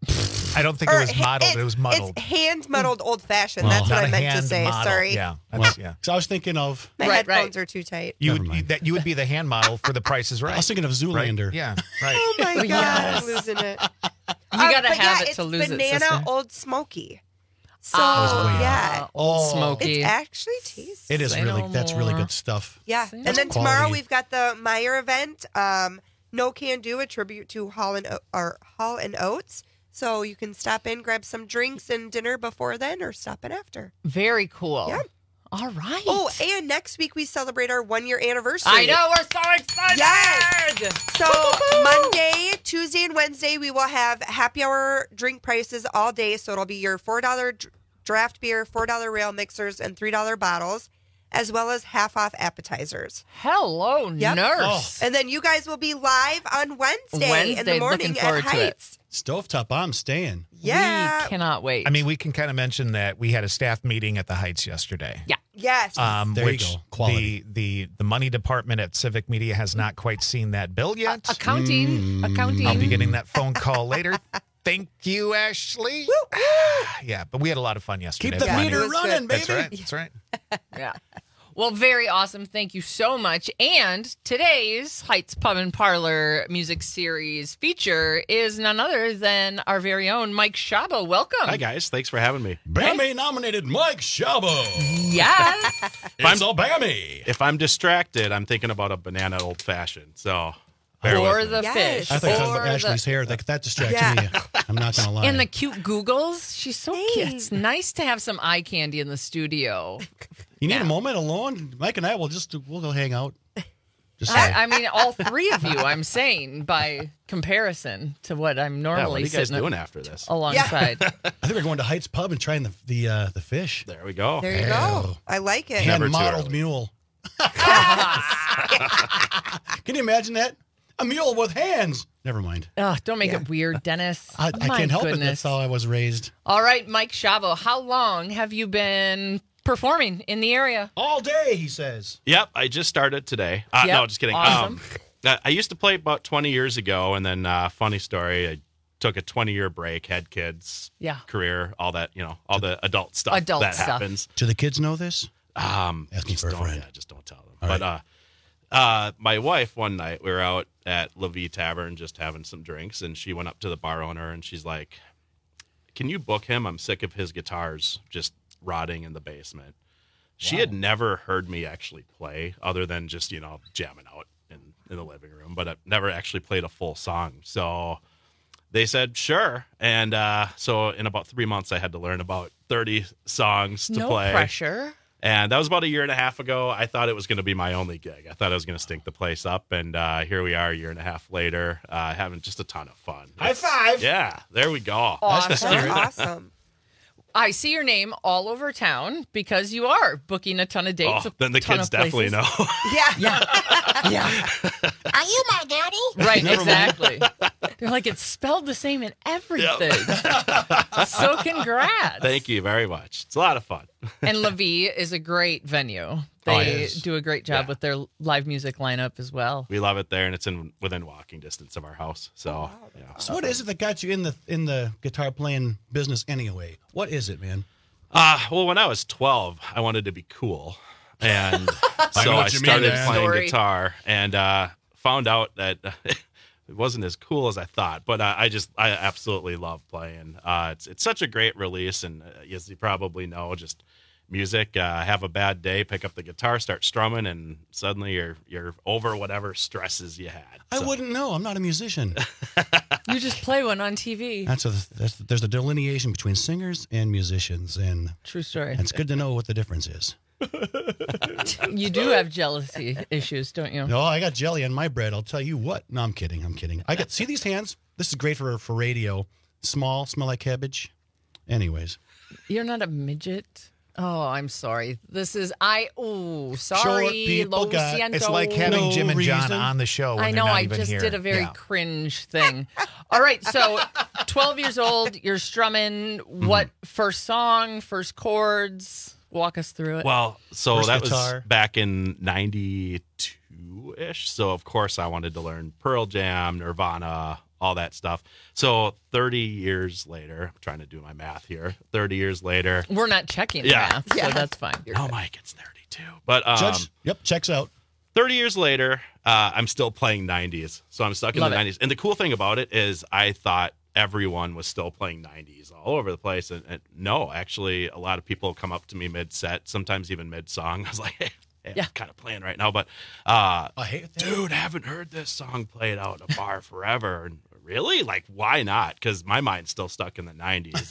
I don't think it was modeled. It was muddled. It's hand-muddled old-fashioned. That's what I meant to say. Model. Sorry. Yeah. So I was thinking of... My headphones are too tight. You would be the hand model for The Price is Right. I was thinking of Zoolander. Right? Yeah, right. Oh, my God. I'm losing it. You got to have it to lose it, Banana sister. Old Smoky. So, yeah. Old Smoky. It's actually tasty. It is really... That's really good stuff. Yeah. That's And then quality. tomorrow we've got the Meyer event. No Can Do, a tribute to Hall and Oates. So you can stop in, grab some drinks and dinner before then, or stop in after. Very cool. Yeah. All right. Oh, and next week we celebrate our 1-year anniversary. I know, we're so excited. Yes. So Monday, Tuesday, and Wednesday we will have happy hour drink prices all day. So it'll be your $4 draft beer, $4 rail mixers, and $3 bottles, as well as half-off appetizers. Hello, Yep. nurse. Oh. And then you guys will be live on Wednesday in the morning looking forward at to it. Heights. Stovetop, I'm staying. Yeah. We cannot wait. I mean, we can kind of mention that we had a staff meeting at the Heights yesterday. Yeah. Yes. There which you go. Quality. The money department at Civic Media has not quite seen that bill yet. Accounting. I'll be getting that phone call later. Thank you, Ashley. Yeah, but we had a lot of fun yesterday. Keep the meter running, baby. That's right. That's right. Yeah. Well, very awesome. Thank you so much. And today's Heights Pub and Parlor music series feature is none other than our very own Mike Szabo. Welcome. Hi, guys. Thanks for having me. Bammy-nominated Mike Szabo. Yes. It's a Bammy. If I'm distracted, I'm thinking about a banana old-fashioned. So, Or the fish. I thought you were talking Or about Ashley's hair. That distracted me. I'm not going to lie. And the cute Googles. She's so cute. It's nice to have some eye candy in the studio. You need a moment alone? Mike and I will we'll go hang out. I mean, all three of you, I'm saying, by comparison to what I'm normally what are you guys sitting doing after this? alongside. I think we're going to Heights Pub and trying the fish. There we go. There you go. I like it. Hand-modeled mule. Can you imagine that? A mule with hands. Never mind. Oh, don't make it weird, Dennis. I My can't help it. goodness. That's how I was raised. All right, Mike Szabo, how long have you been performing in the area? All day, he says. Yep, I just started today. No, just kidding. Awesome. I used to play about 20 years ago, and then funny story, I took a 20-year break, had kids, Yeah. career, all that, all the adult stuff that happens. Do the kids know this? Asking for a friend. Yeah, just don't tell them. All But my wife, one night, we were out at La Vie Tavern just having some drinks, and she went up to the bar owner, and she's like, can you book him? I'm sick of his guitars just rotting in the basement. She had never heard me actually play other than just, jamming out in the living room, but I've never actually played a full song. So they said, sure. And so in about 3 months, I had to learn about 30 songs to play. No pressure. And that was about a year and a half ago. I thought it was going to be my only gig. I thought I was going to stink the place up. And here we are a year and a half later, having just a ton of fun. High five. Yeah, there we go. Awesome. That's the spirit. Awesome. I see your name all over town because you are booking a ton of dates. Then the kids definitely know. Yeah. Are you my daddy? Right, exactly. They're like, it's spelled the same in everything. So congrats. Thank you very much. It's a lot of fun. And La Vie is a great venue. They do a great job with their live music lineup as well. We love it there, and it's within walking distance of our house. So, So what is it that got you in the guitar playing business anyway? What is it, man? Well, when I was 12, I wanted to be cool, and so I started playing guitar, and found out that it wasn't as cool as I thought. But I absolutely love playing. It's such a great release, and as you probably know, just music. Have a bad day, pick up the guitar, start strumming, and suddenly you're over whatever stresses you had. I wouldn't know. I'm not a musician. You just play one on TV. There's a delineation between singers and musicians, and true story. It's good to know what the difference is. You do have jealousy issues, don't you? No, I got jelly on my bread. I'll tell you what. No, I'm kidding. See these hands? This is great for radio. Small, smell like cabbage. Anyways. You're not a midget. Oh, I'm sorry. This is sorry. Short people it's like having Jim and John on the show. When I know. they're not I even just here. did a very cringe thing. All right. So 12 years old, you're strumming. What first song, first chords? Walk us through it. Well, so First that guitar. was back in 92-ish. So, of course, I wanted to learn Pearl Jam, Nirvana, all that stuff. So 30 years later, I'm trying to do my math here. 30 years later. We're not checking math, so that's fine. Oh, Mike, it's 32. But Judge, checks out. 30 years later, I'm still playing 90s. So I'm stuck in the 90s. And the cool thing about it is I thought everyone was still playing 90s all over the place. And no, actually, a lot of people come up to me mid-set, sometimes even mid-song. I was like, hey, I'm kind of playing right now. But, dude, haven't heard this song played out in a bar forever. And really? Like, why not? Because my mind's still stuck in the 90s.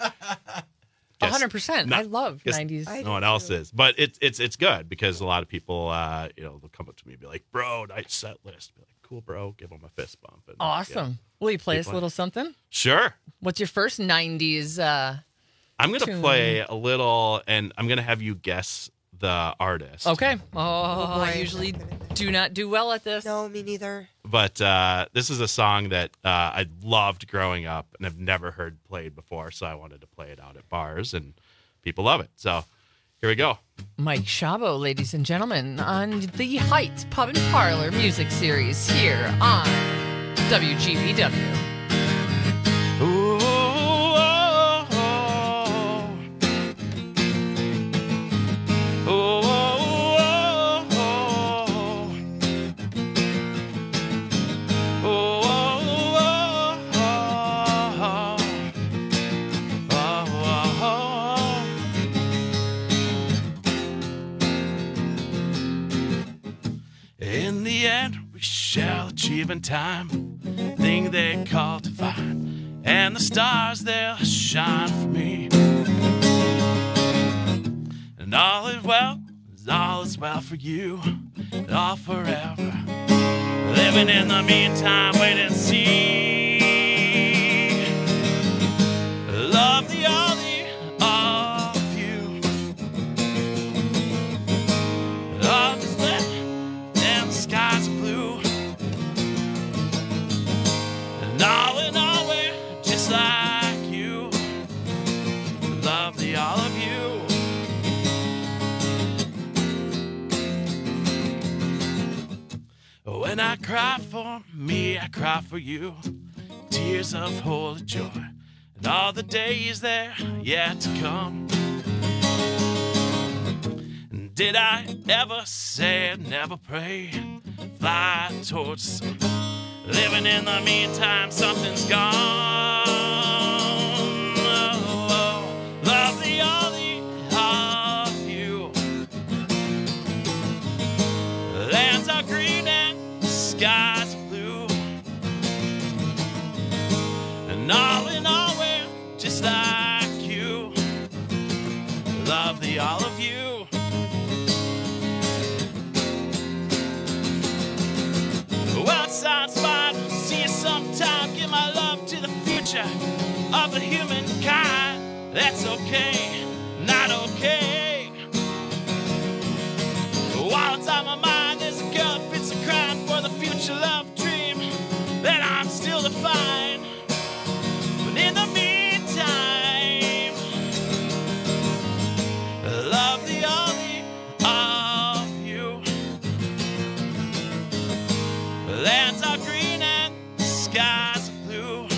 100%. I love 90s. No one else is. But it's good because a lot of people, they'll come up to me and be like, bro, nice set list. Be like, cool, bro. Give them a fist bump. And, Awesome. Will you play us a little something? Sure. What's your first 90s I'm going to tune? play a little, and I'm going to have you guess the artist. Okay. I usually do not do well at this. No, me neither. But this is a song that I loved growing up and have never heard played before, so I wanted to play it out at bars, and people love it. So here we go. Mike Szabo, ladies and gentlemen, on the Heights Pub and Parlor Music Series here on WGBW. Ooh, oh, oh, oh, in the end, we shall achieve in time thing they call divine, and the stars they'll shine for me. And all is well for you, and all forever. Living in the meantime, wait and see. Love the all of you. Love is lit and the skies are blue. And all in all, we're just like you. Love the all of you. When I cry for me, I cry for you. tears of holy joy, and all the days there yet to come. And did I ever say never pray? Fly towards the sun. Living in the meantime, something's gone. Oh, love the only of you. Lands are green and skies are blue. And all in all, we're just like you. Love the all of you. Well, it sounds fine. See you sometime. Give my love to the future of the humankind. That's okay, not okay. While it's on my mind, there's a girl that fits a crime for the future love dream that I'm still to find. But in the meantime, love the only of you. Lands are green and skies are blue.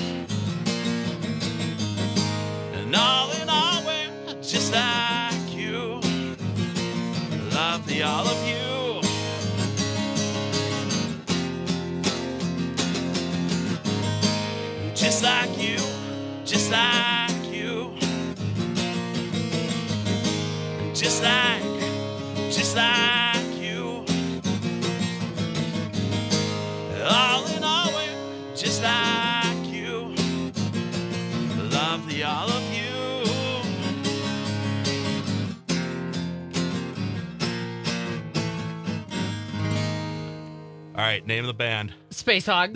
And all in all, we're just like you. Love the all of you. Just like you, just like you. Just like you. All in all, we're just like you. Love the all of you. All right, name of the band. Space Hog.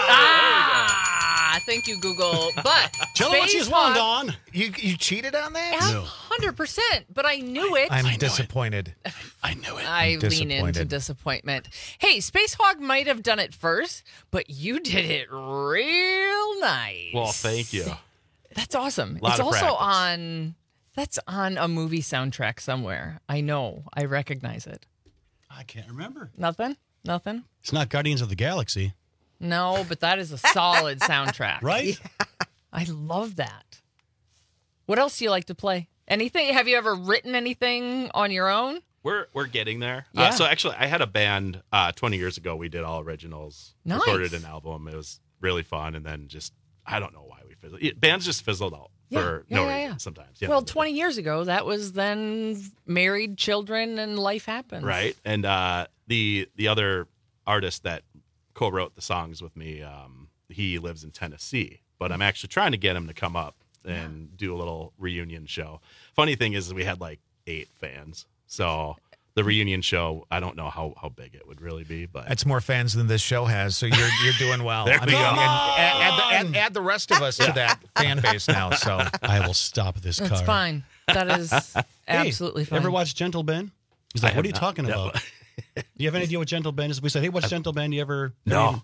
Thank you, Google. But Tell her what she's won, Dawn. You cheated on that? 100%, but I knew it. I'm disappointed. I knew it. I lean into disappointment. Hey, Space Hog might have done it first, but you did it real nice. Well, thank you. That's awesome. Lot It's of also practice. that's on a movie soundtrack somewhere. I know. I recognize it. I can't remember. Nothing? It's not Guardians of the Galaxy. No, but that is a solid soundtrack. Right? I love that. What else do you like to play? Anything? Have you ever written anything on your own? We're getting there. Yeah. So actually, I had a band 20 years ago. We did all originals, Nice. recorded an album. It was really fun, and then just I don't know why we fizzled. Bands just fizzled out for no reason sometimes. Yeah. Well, 20 years ago, that was then married, children, and life happens. Right. And the other artist that co-wrote the songs with me, he lives in Tennessee, but I'm actually trying to get him to come up and do a little reunion show. Funny thing is we had like 8 fans. So the reunion show, I don't know how big it would really be, but That's more fans than this show has, so you're doing well. There we go. Add the rest of us to that fan base now. So I will stop this car. That's fine. That is absolutely fine. Ever watch Gentle Ben? He's like, what are you talking about? Do you have any idea what Gentle Ben is? We said, hey, what's Gentle Ben? You ever? No.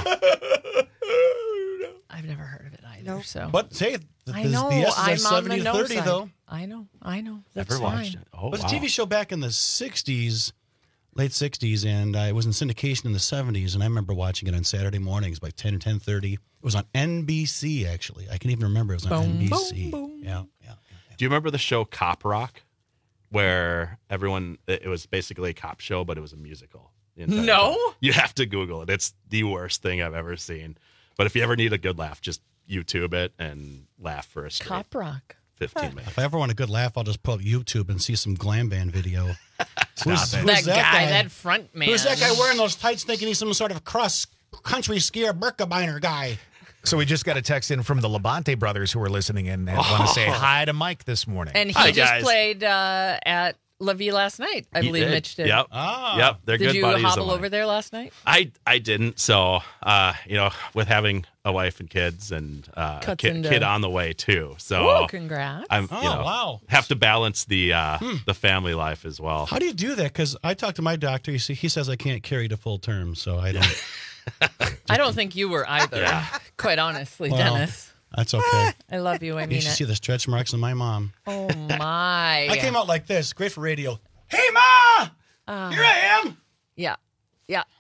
I've never heard of it either. So, But say I know. the S I'm is on 70 the to no 30 side. though. I know. That's Never watched fine. it. Oh, It was wow. a TV show back in the 60s, late 60s, and it was in syndication in the 70s, and I remember watching it on Saturday mornings, like 10 or 10:30. It was on NBC, actually. I can even remember it was on NBC. Yeah. Do you remember the show Cop Rock, where it was basically a cop show, but it was a musical? the entire No? time. You have to Google it. It's the worst thing I've ever seen. But if you ever need a good laugh, just YouTube it and laugh for a straight Cop Rock. 15 minutes. If I ever want a good laugh, I'll just pull up YouTube and see some glam band video. Who's That guy, that front man. Who's that guy wearing those tights thinking he's some sort of cross-country skier Birkebeiner guy? So we just got a text in from the Labonte brothers who are listening in and want to say hi to Mike this morning. And he just played at La Vie last night. I believe Mitch did. Yep. Yep. They're Did good you buddies. hobble of mine. over there last night? I didn't. So, with having a wife and kids and kid on the way too. So Whoa, congrats. I'm, wow. have to balance the family life as well. How do you do that? Because I talked to my doctor. He says I can't carry to full term, so I don't. I don't think you were either, quite honestly, Well, Dennis. That's okay. I love you. I You mean should see it. the stretch marks on my mom. Oh, my. I came out like this. Great for radio. Hey, Ma! Here I am. Yeah. Yeah.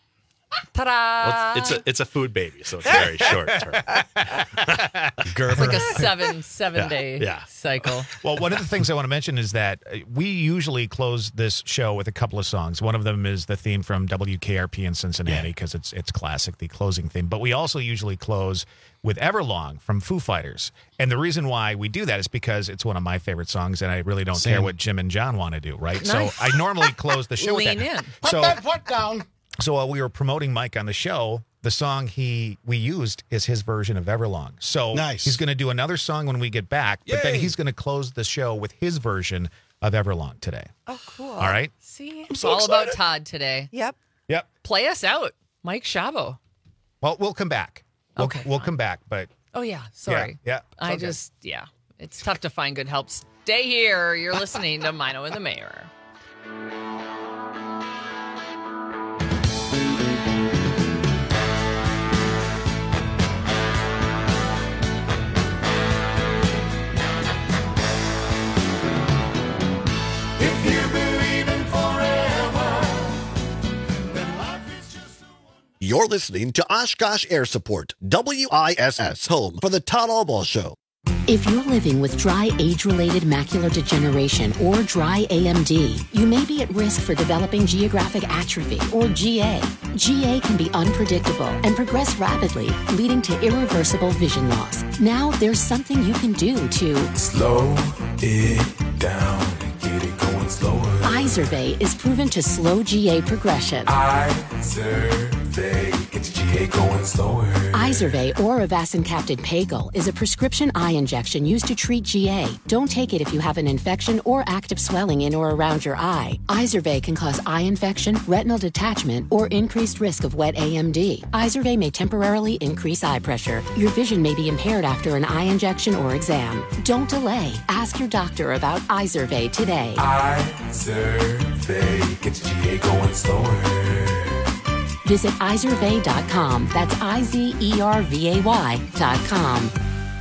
Ta-da! Well, it's a food baby, so it's very short term. It's like a seven day cycle. Well, one of the things I want to mention is that we usually close this show with a couple of songs. One of them is the theme from WKRP in Cincinnati because it's classic, the closing theme. But we also usually close with Everlong from Foo Fighters. And the reason why we do that is because it's one of my favorite songs, and I really don't care what Jim and John want to do, right? Nice. So I normally close the show with that. Lean in. Put that foot down. So while we were promoting Mike on the show, the song we used is his version of Everlong. So he's going to do another song when we get back, but then he's going to close the show with his version of Everlong today. Oh, cool. All right? See, it's all about Todd today. Yep. Play us out, Mike Szabo. Well, we'll come back. We'll come back, but... Oh, yeah. Sorry. Yeah. It's tough to find good help. Stay here. You're listening to Mino and the Mayor. You're listening to Oshkosh Air Support, WISS, home for the Todd Albaugh Show. If you're living with dry age-related macular degeneration or dry AMD, you may be at risk for developing geographic atrophy or GA. GA can be unpredictable and progress rapidly, leading to irreversible vision loss. Now there's something you can do to slow it down and get it going slower. Izervay is proven to slow GA progression. Izervay gets GA going slower. Izervay or avacincaptad pagel is a prescription eye injection used to treat GA. Don't take it if you have an infection or active swelling in or around your eye. Izervay can cause eye infection, retinal detachment, or increased risk of wet AMD. Izervay may temporarily increase eye pressure. Your vision may be impaired after an eye injection or exam. Don't delay. Ask your doctor about Izervay today. Izervay gets GA going slower. Visit Izervay.com. That's IZERVAY.com.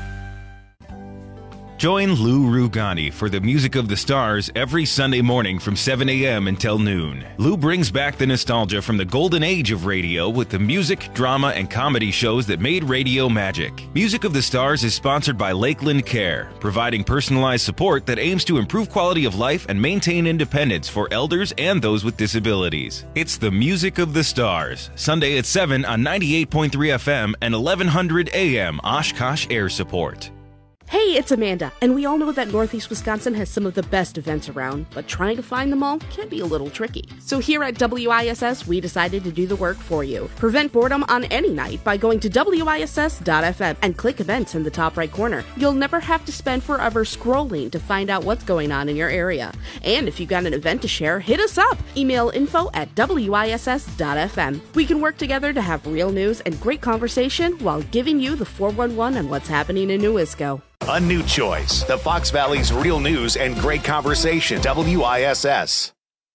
Join Lou Rugani for the Music of the Stars every Sunday morning from 7 a.m. until noon. Lou brings back the nostalgia from the golden age of radio with the music, drama, and comedy shows that made radio magic. Music of the Stars is sponsored by Lakeland Care, providing personalized support that aims to improve quality of life and maintain independence for elders and those with disabilities. It's the Music of the Stars, Sunday at 7 on 98.3 FM and 1100 AM Oshkosh Air Support. Hey, it's Amanda, and we all know that Northeast Wisconsin has some of the best events around, but trying to find them all can be a little tricky. So here at WISS, we decided to do the work for you. Prevent boredom on any night by going to WISS.FM and click events in the top right corner. You'll never have to spend forever scrolling to find out what's going on in your area. And if you've got an event to share, hit us up. Email info@WISS.FM. We can work together to have real news and great conversation while giving you the 411 on what's happening in Newisco. A new choice. The Fox Valley's real news and great conversation. WISS.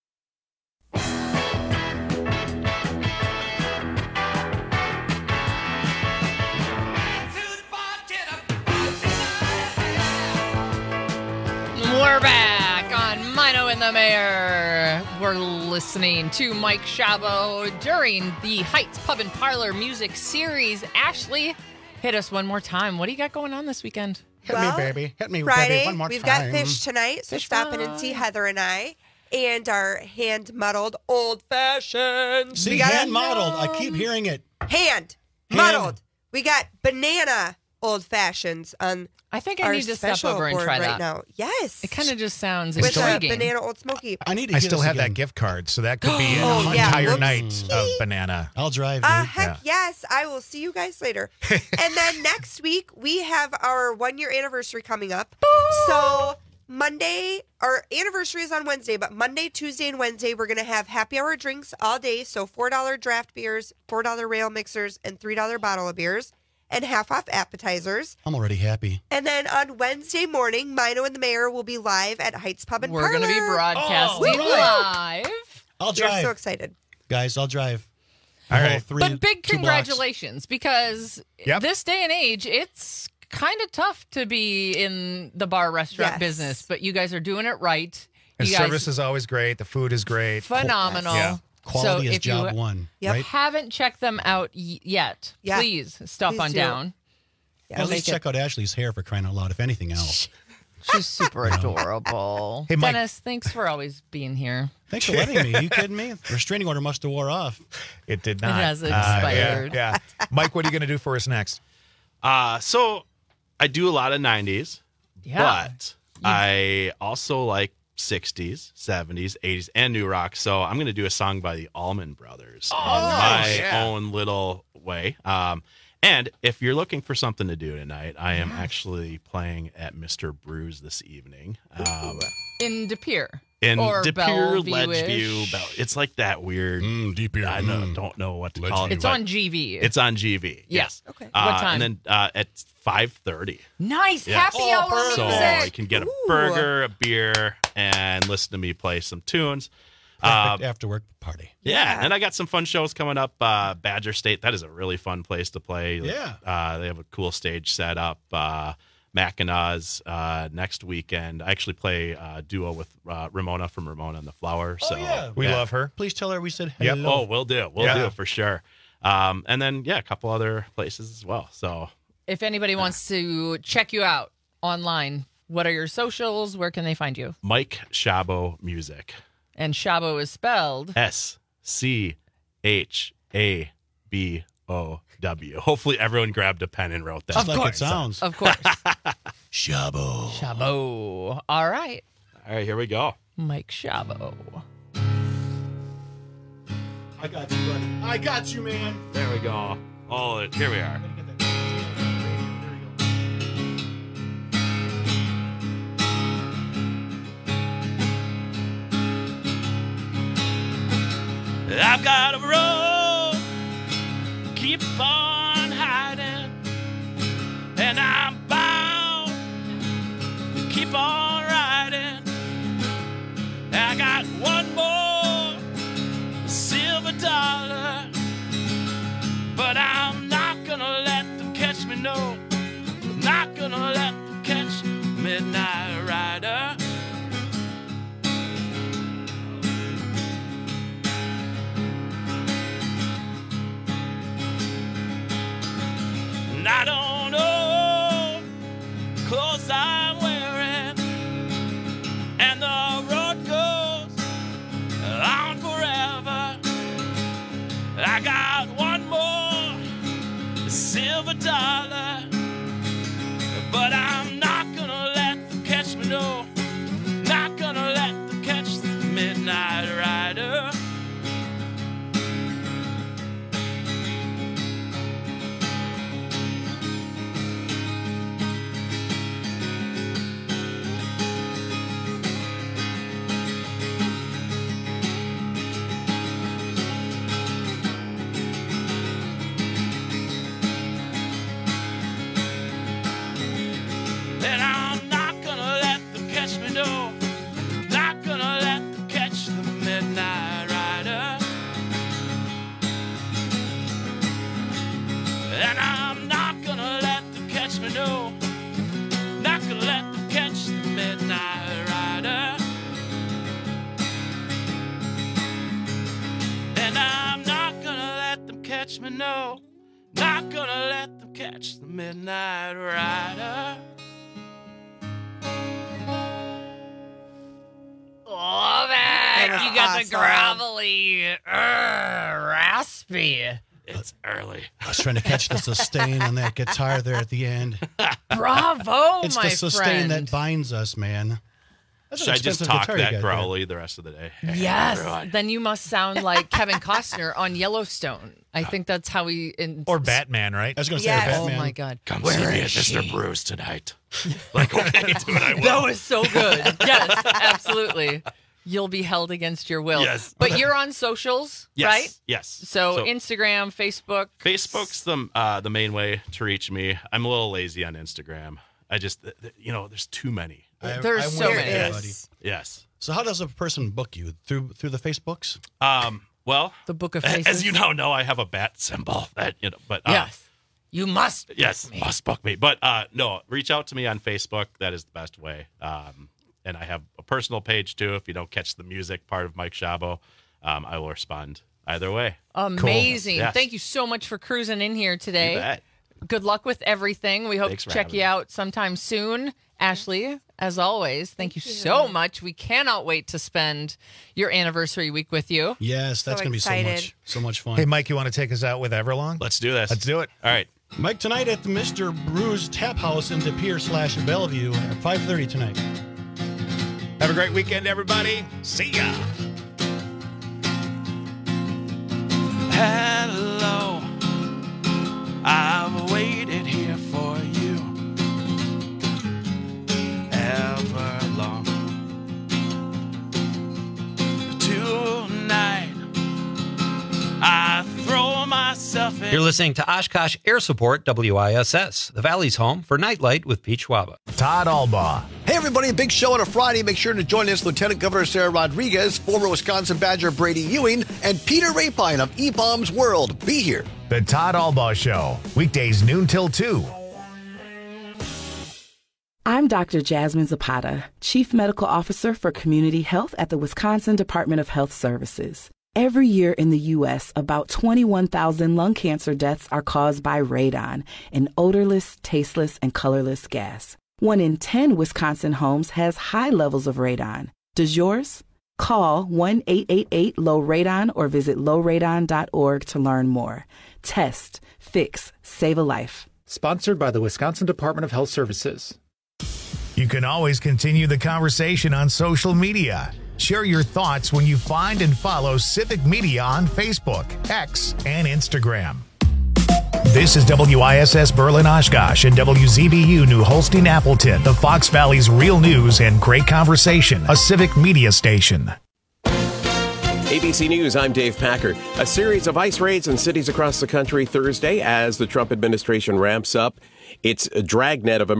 We're back on Mino and the Mayor. We're listening to Mike Szabo during the Heights Pub and Parlor Music Series. Ashley, hit us one more time. What do you got going on this weekend? Hit me, baby. Hit me, Friday, baby, one more we've time. got fish tonight, so stop in and see Heather and I. And our hand-muddled old-fashioned. See, hand-muddled. I keep hearing it. Hand-muddled. We got banana old-fashions on I think I need to step over and try that. Now. Yes. It kind of just sounds with intriguing. a banana Old Smoky. I still have that gift card, so that could be an entire night of banana. I'll drive, dude. Heck yes. I will see you guys later. And then next week, we have our 1-year anniversary coming up. So Monday, our anniversary is on Wednesday, but Monday, Tuesday, and Wednesday, we're going to have happy hour drinks all day. So $4 draft beers, $4 rail mixers, and $3 bottle of beers. And half off appetizers. I'm already happy. And then on Wednesday morning, Mino and the Mayor will be live at Heights Pub and Parlor. We're going to be broadcasting live. I'll drive. We're so excited. Guys, I'll drive. All right. But big congratulations, because this day and age, it's kind of tough to be in the bar restaurant business, but you guys are doing it right. The service is always great. The food is great. Phenomenal. Yeah. Quality is if you job one, right? haven't checked them out yet, please stop on down. At least check out Ashley's hair, for crying out loud, if anything else. She's super adorable. Hey, Mike. Dennis, thanks for always being here. Thanks for letting me. Are you kidding me? The restraining order must have wore off. It did not. It has expired. Yeah. Mike, what are you going to do for us next? So I do a lot of 90s, but I also like 60s, 70s, 80s, and new rock. So I'm going to do a song by the Allman Brothers in my own little way. And if you're looking for something to do tonight, I am actually playing at Mr. Brews this evening. In De Pere. In or De Pere, Bellevue-ish. Ledgeview. It's like that weird. De Pere. I don't know what to call it. It's on GV. It's on GV. Yes. Okay. What time? And then at 5:30. Nice. Yes. Happy hour music. So you can get a burger, a beer, and listen to me play some tunes. After work party. Yeah, and I got some fun shows coming up. Badger State, that is a really fun place to play. Yeah. They have a cool stage set up. Mackinac next weekend. I actually play a duo with Ramona from Ramona and the Flower. So We love her. Please tell her we said hello. Yep. Oh, we'll do. We'll do for sure. And then, a couple other places as well. So If anybody wants to check you out online, what are your socials? Where can they find you? Mike Shabo Music. And Shabo is spelled SCHABOW. Hopefully everyone grabbed a pen and wrote that. Just like it sounds. Of course. Shabo. Shabo. All right. All right, here we go. Mike Shabo. I got you, buddy. I got you, man. There we go. Oh, here we are. I've got a road, keep on hiding, and I'm bound to keep on riding. I got one more silver dollar, but I'm not gonna let them catch me, no. I'm not gonna let them catch Midnight Rider. And I don't know clothes I'm wearing, and the road goes on forever. I got one more silver dollar, but I'm not gonna let them catch me, no. Not gonna let them catch the Midnight Rider. And I'm not gonna let them catch me, no. Not gonna let them catch the Midnight Rider. And I'm not gonna let them catch me, no. Not gonna let them catch the Midnight Rider. And I'm not gonna let them catch me, no. Not gonna let them catch the Midnight Rider. Love it. You got the gravelly, raspy. It's early. I was trying to catch the sustain on that guitar there at the end. Bravo, It's my the sustain friend. that binds us, man. That's an Should I just expensive talk guitar you that got growly the rest of the day? Yes. Everyone. Then you must sound like Kevin Costner on Yellowstone. I think that's how he... Or Batman, right? I was going to say Yes. Batman. Oh, my God. Come Where see me at is Mr. she? Brews tonight. Like, okay, dude, I will. That was so good. Yes, absolutely. You'll be held against your will. Yes. But you're on socials, Yes, right? yes. So, So- Instagram, Facebook. Facebook's the main way to reach me. I'm a little lazy on Instagram. I just, there's too many. There's so went many. there, Yes. buddy. Yes. So how does a person book you? Through the Facebooks? Well, The Book of as Faces. you now know, I have a bat symbol that, but Yes. You must. book yes, me. must book me. But no, reach out to me on Facebook. That is the best way. And I have a personal page too. If you don't catch the music part of Mike Shabo, I will respond either way. Amazing. Yes. Thank you so much for cruising in here today. You bet. Good luck with everything. We hope Thanks to for check having you me. out sometime soon. Ashley, as always, thank you so much. We cannot wait to spend your anniversary week with you. Yes, that's going to be so much fun. Hey, Mike, you want to take us out with Everlong? Let's do this. Let's do it. All right. Mike, tonight at the Mr. Brews Tap House in De Pere / Bellevue at 5:30 tonight. Have a great weekend, everybody. See ya. Hello, I've waited here for you ever long. Tonight, I throw myself in. You're listening to Oshkosh Air Support, WISS, the Valley's home for Nightlight with Pete Schwaba. Todd Albaugh. Hey, everybody, a big show on a Friday. Make sure to join us, Lieutenant Governor Sarah Rodriguez, former Wisconsin Badger Brady Ewing, and Peter Rapine of E-Bombs World. Be here. The Todd Albaugh Show, weekdays noon till 2. I'm Dr. Jasmine Zapata, Chief Medical Officer for Community Health at the Wisconsin Department of Health Services. Every year in the U.S., about 21,000 lung cancer deaths are caused by radon, an odorless, tasteless, and colorless gas. 1 in 10 Wisconsin homes has high levels of radon. Does yours? Call 1-888-LOW-RADON or visit lowradon.org to learn more. Test, fix, save a life. Sponsored by the Wisconsin Department of Health Services. You can always continue the conversation on social media. Share your thoughts when you find and follow Civic Media on Facebook, X, and Instagram. This is WISS Berlin Oshkosh and WZBU New Holstein Appleton, the Fox Valley's real news and great conversation, a Civic Media station. ABC News, I'm Dave Packer. A series of ICE raids in cities across the country Thursday as the Trump administration ramps up its dragnet of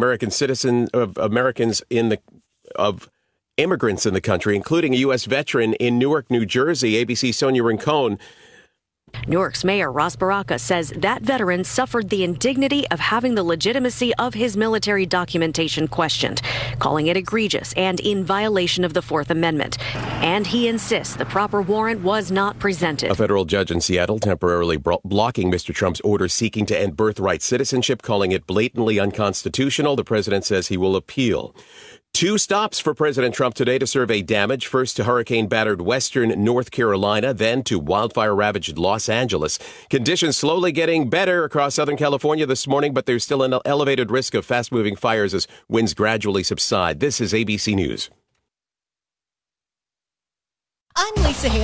immigrants in the country, including a U.S. veteran in Newark, New Jersey. ABC's Sonia Rincon. Newark's Mayor Ross Baraka says that veteran suffered the indignity of having the legitimacy of his military documentation questioned, calling it egregious and in violation of the Fourth Amendment. And he insists the proper warrant was not presented. A federal judge in Seattle temporarily blocking Mr. Trump's order seeking to end birthright citizenship, calling it blatantly unconstitutional. The president says he will appeal. 2 stops for President Trump today to survey damage, first to hurricane-battered western North Carolina, then to wildfire-ravaged Los Angeles. Conditions slowly getting better across Southern California this morning, but there's still an elevated risk of fast-moving fires as winds gradually subside. This is ABC News. I'm Lisa Hale.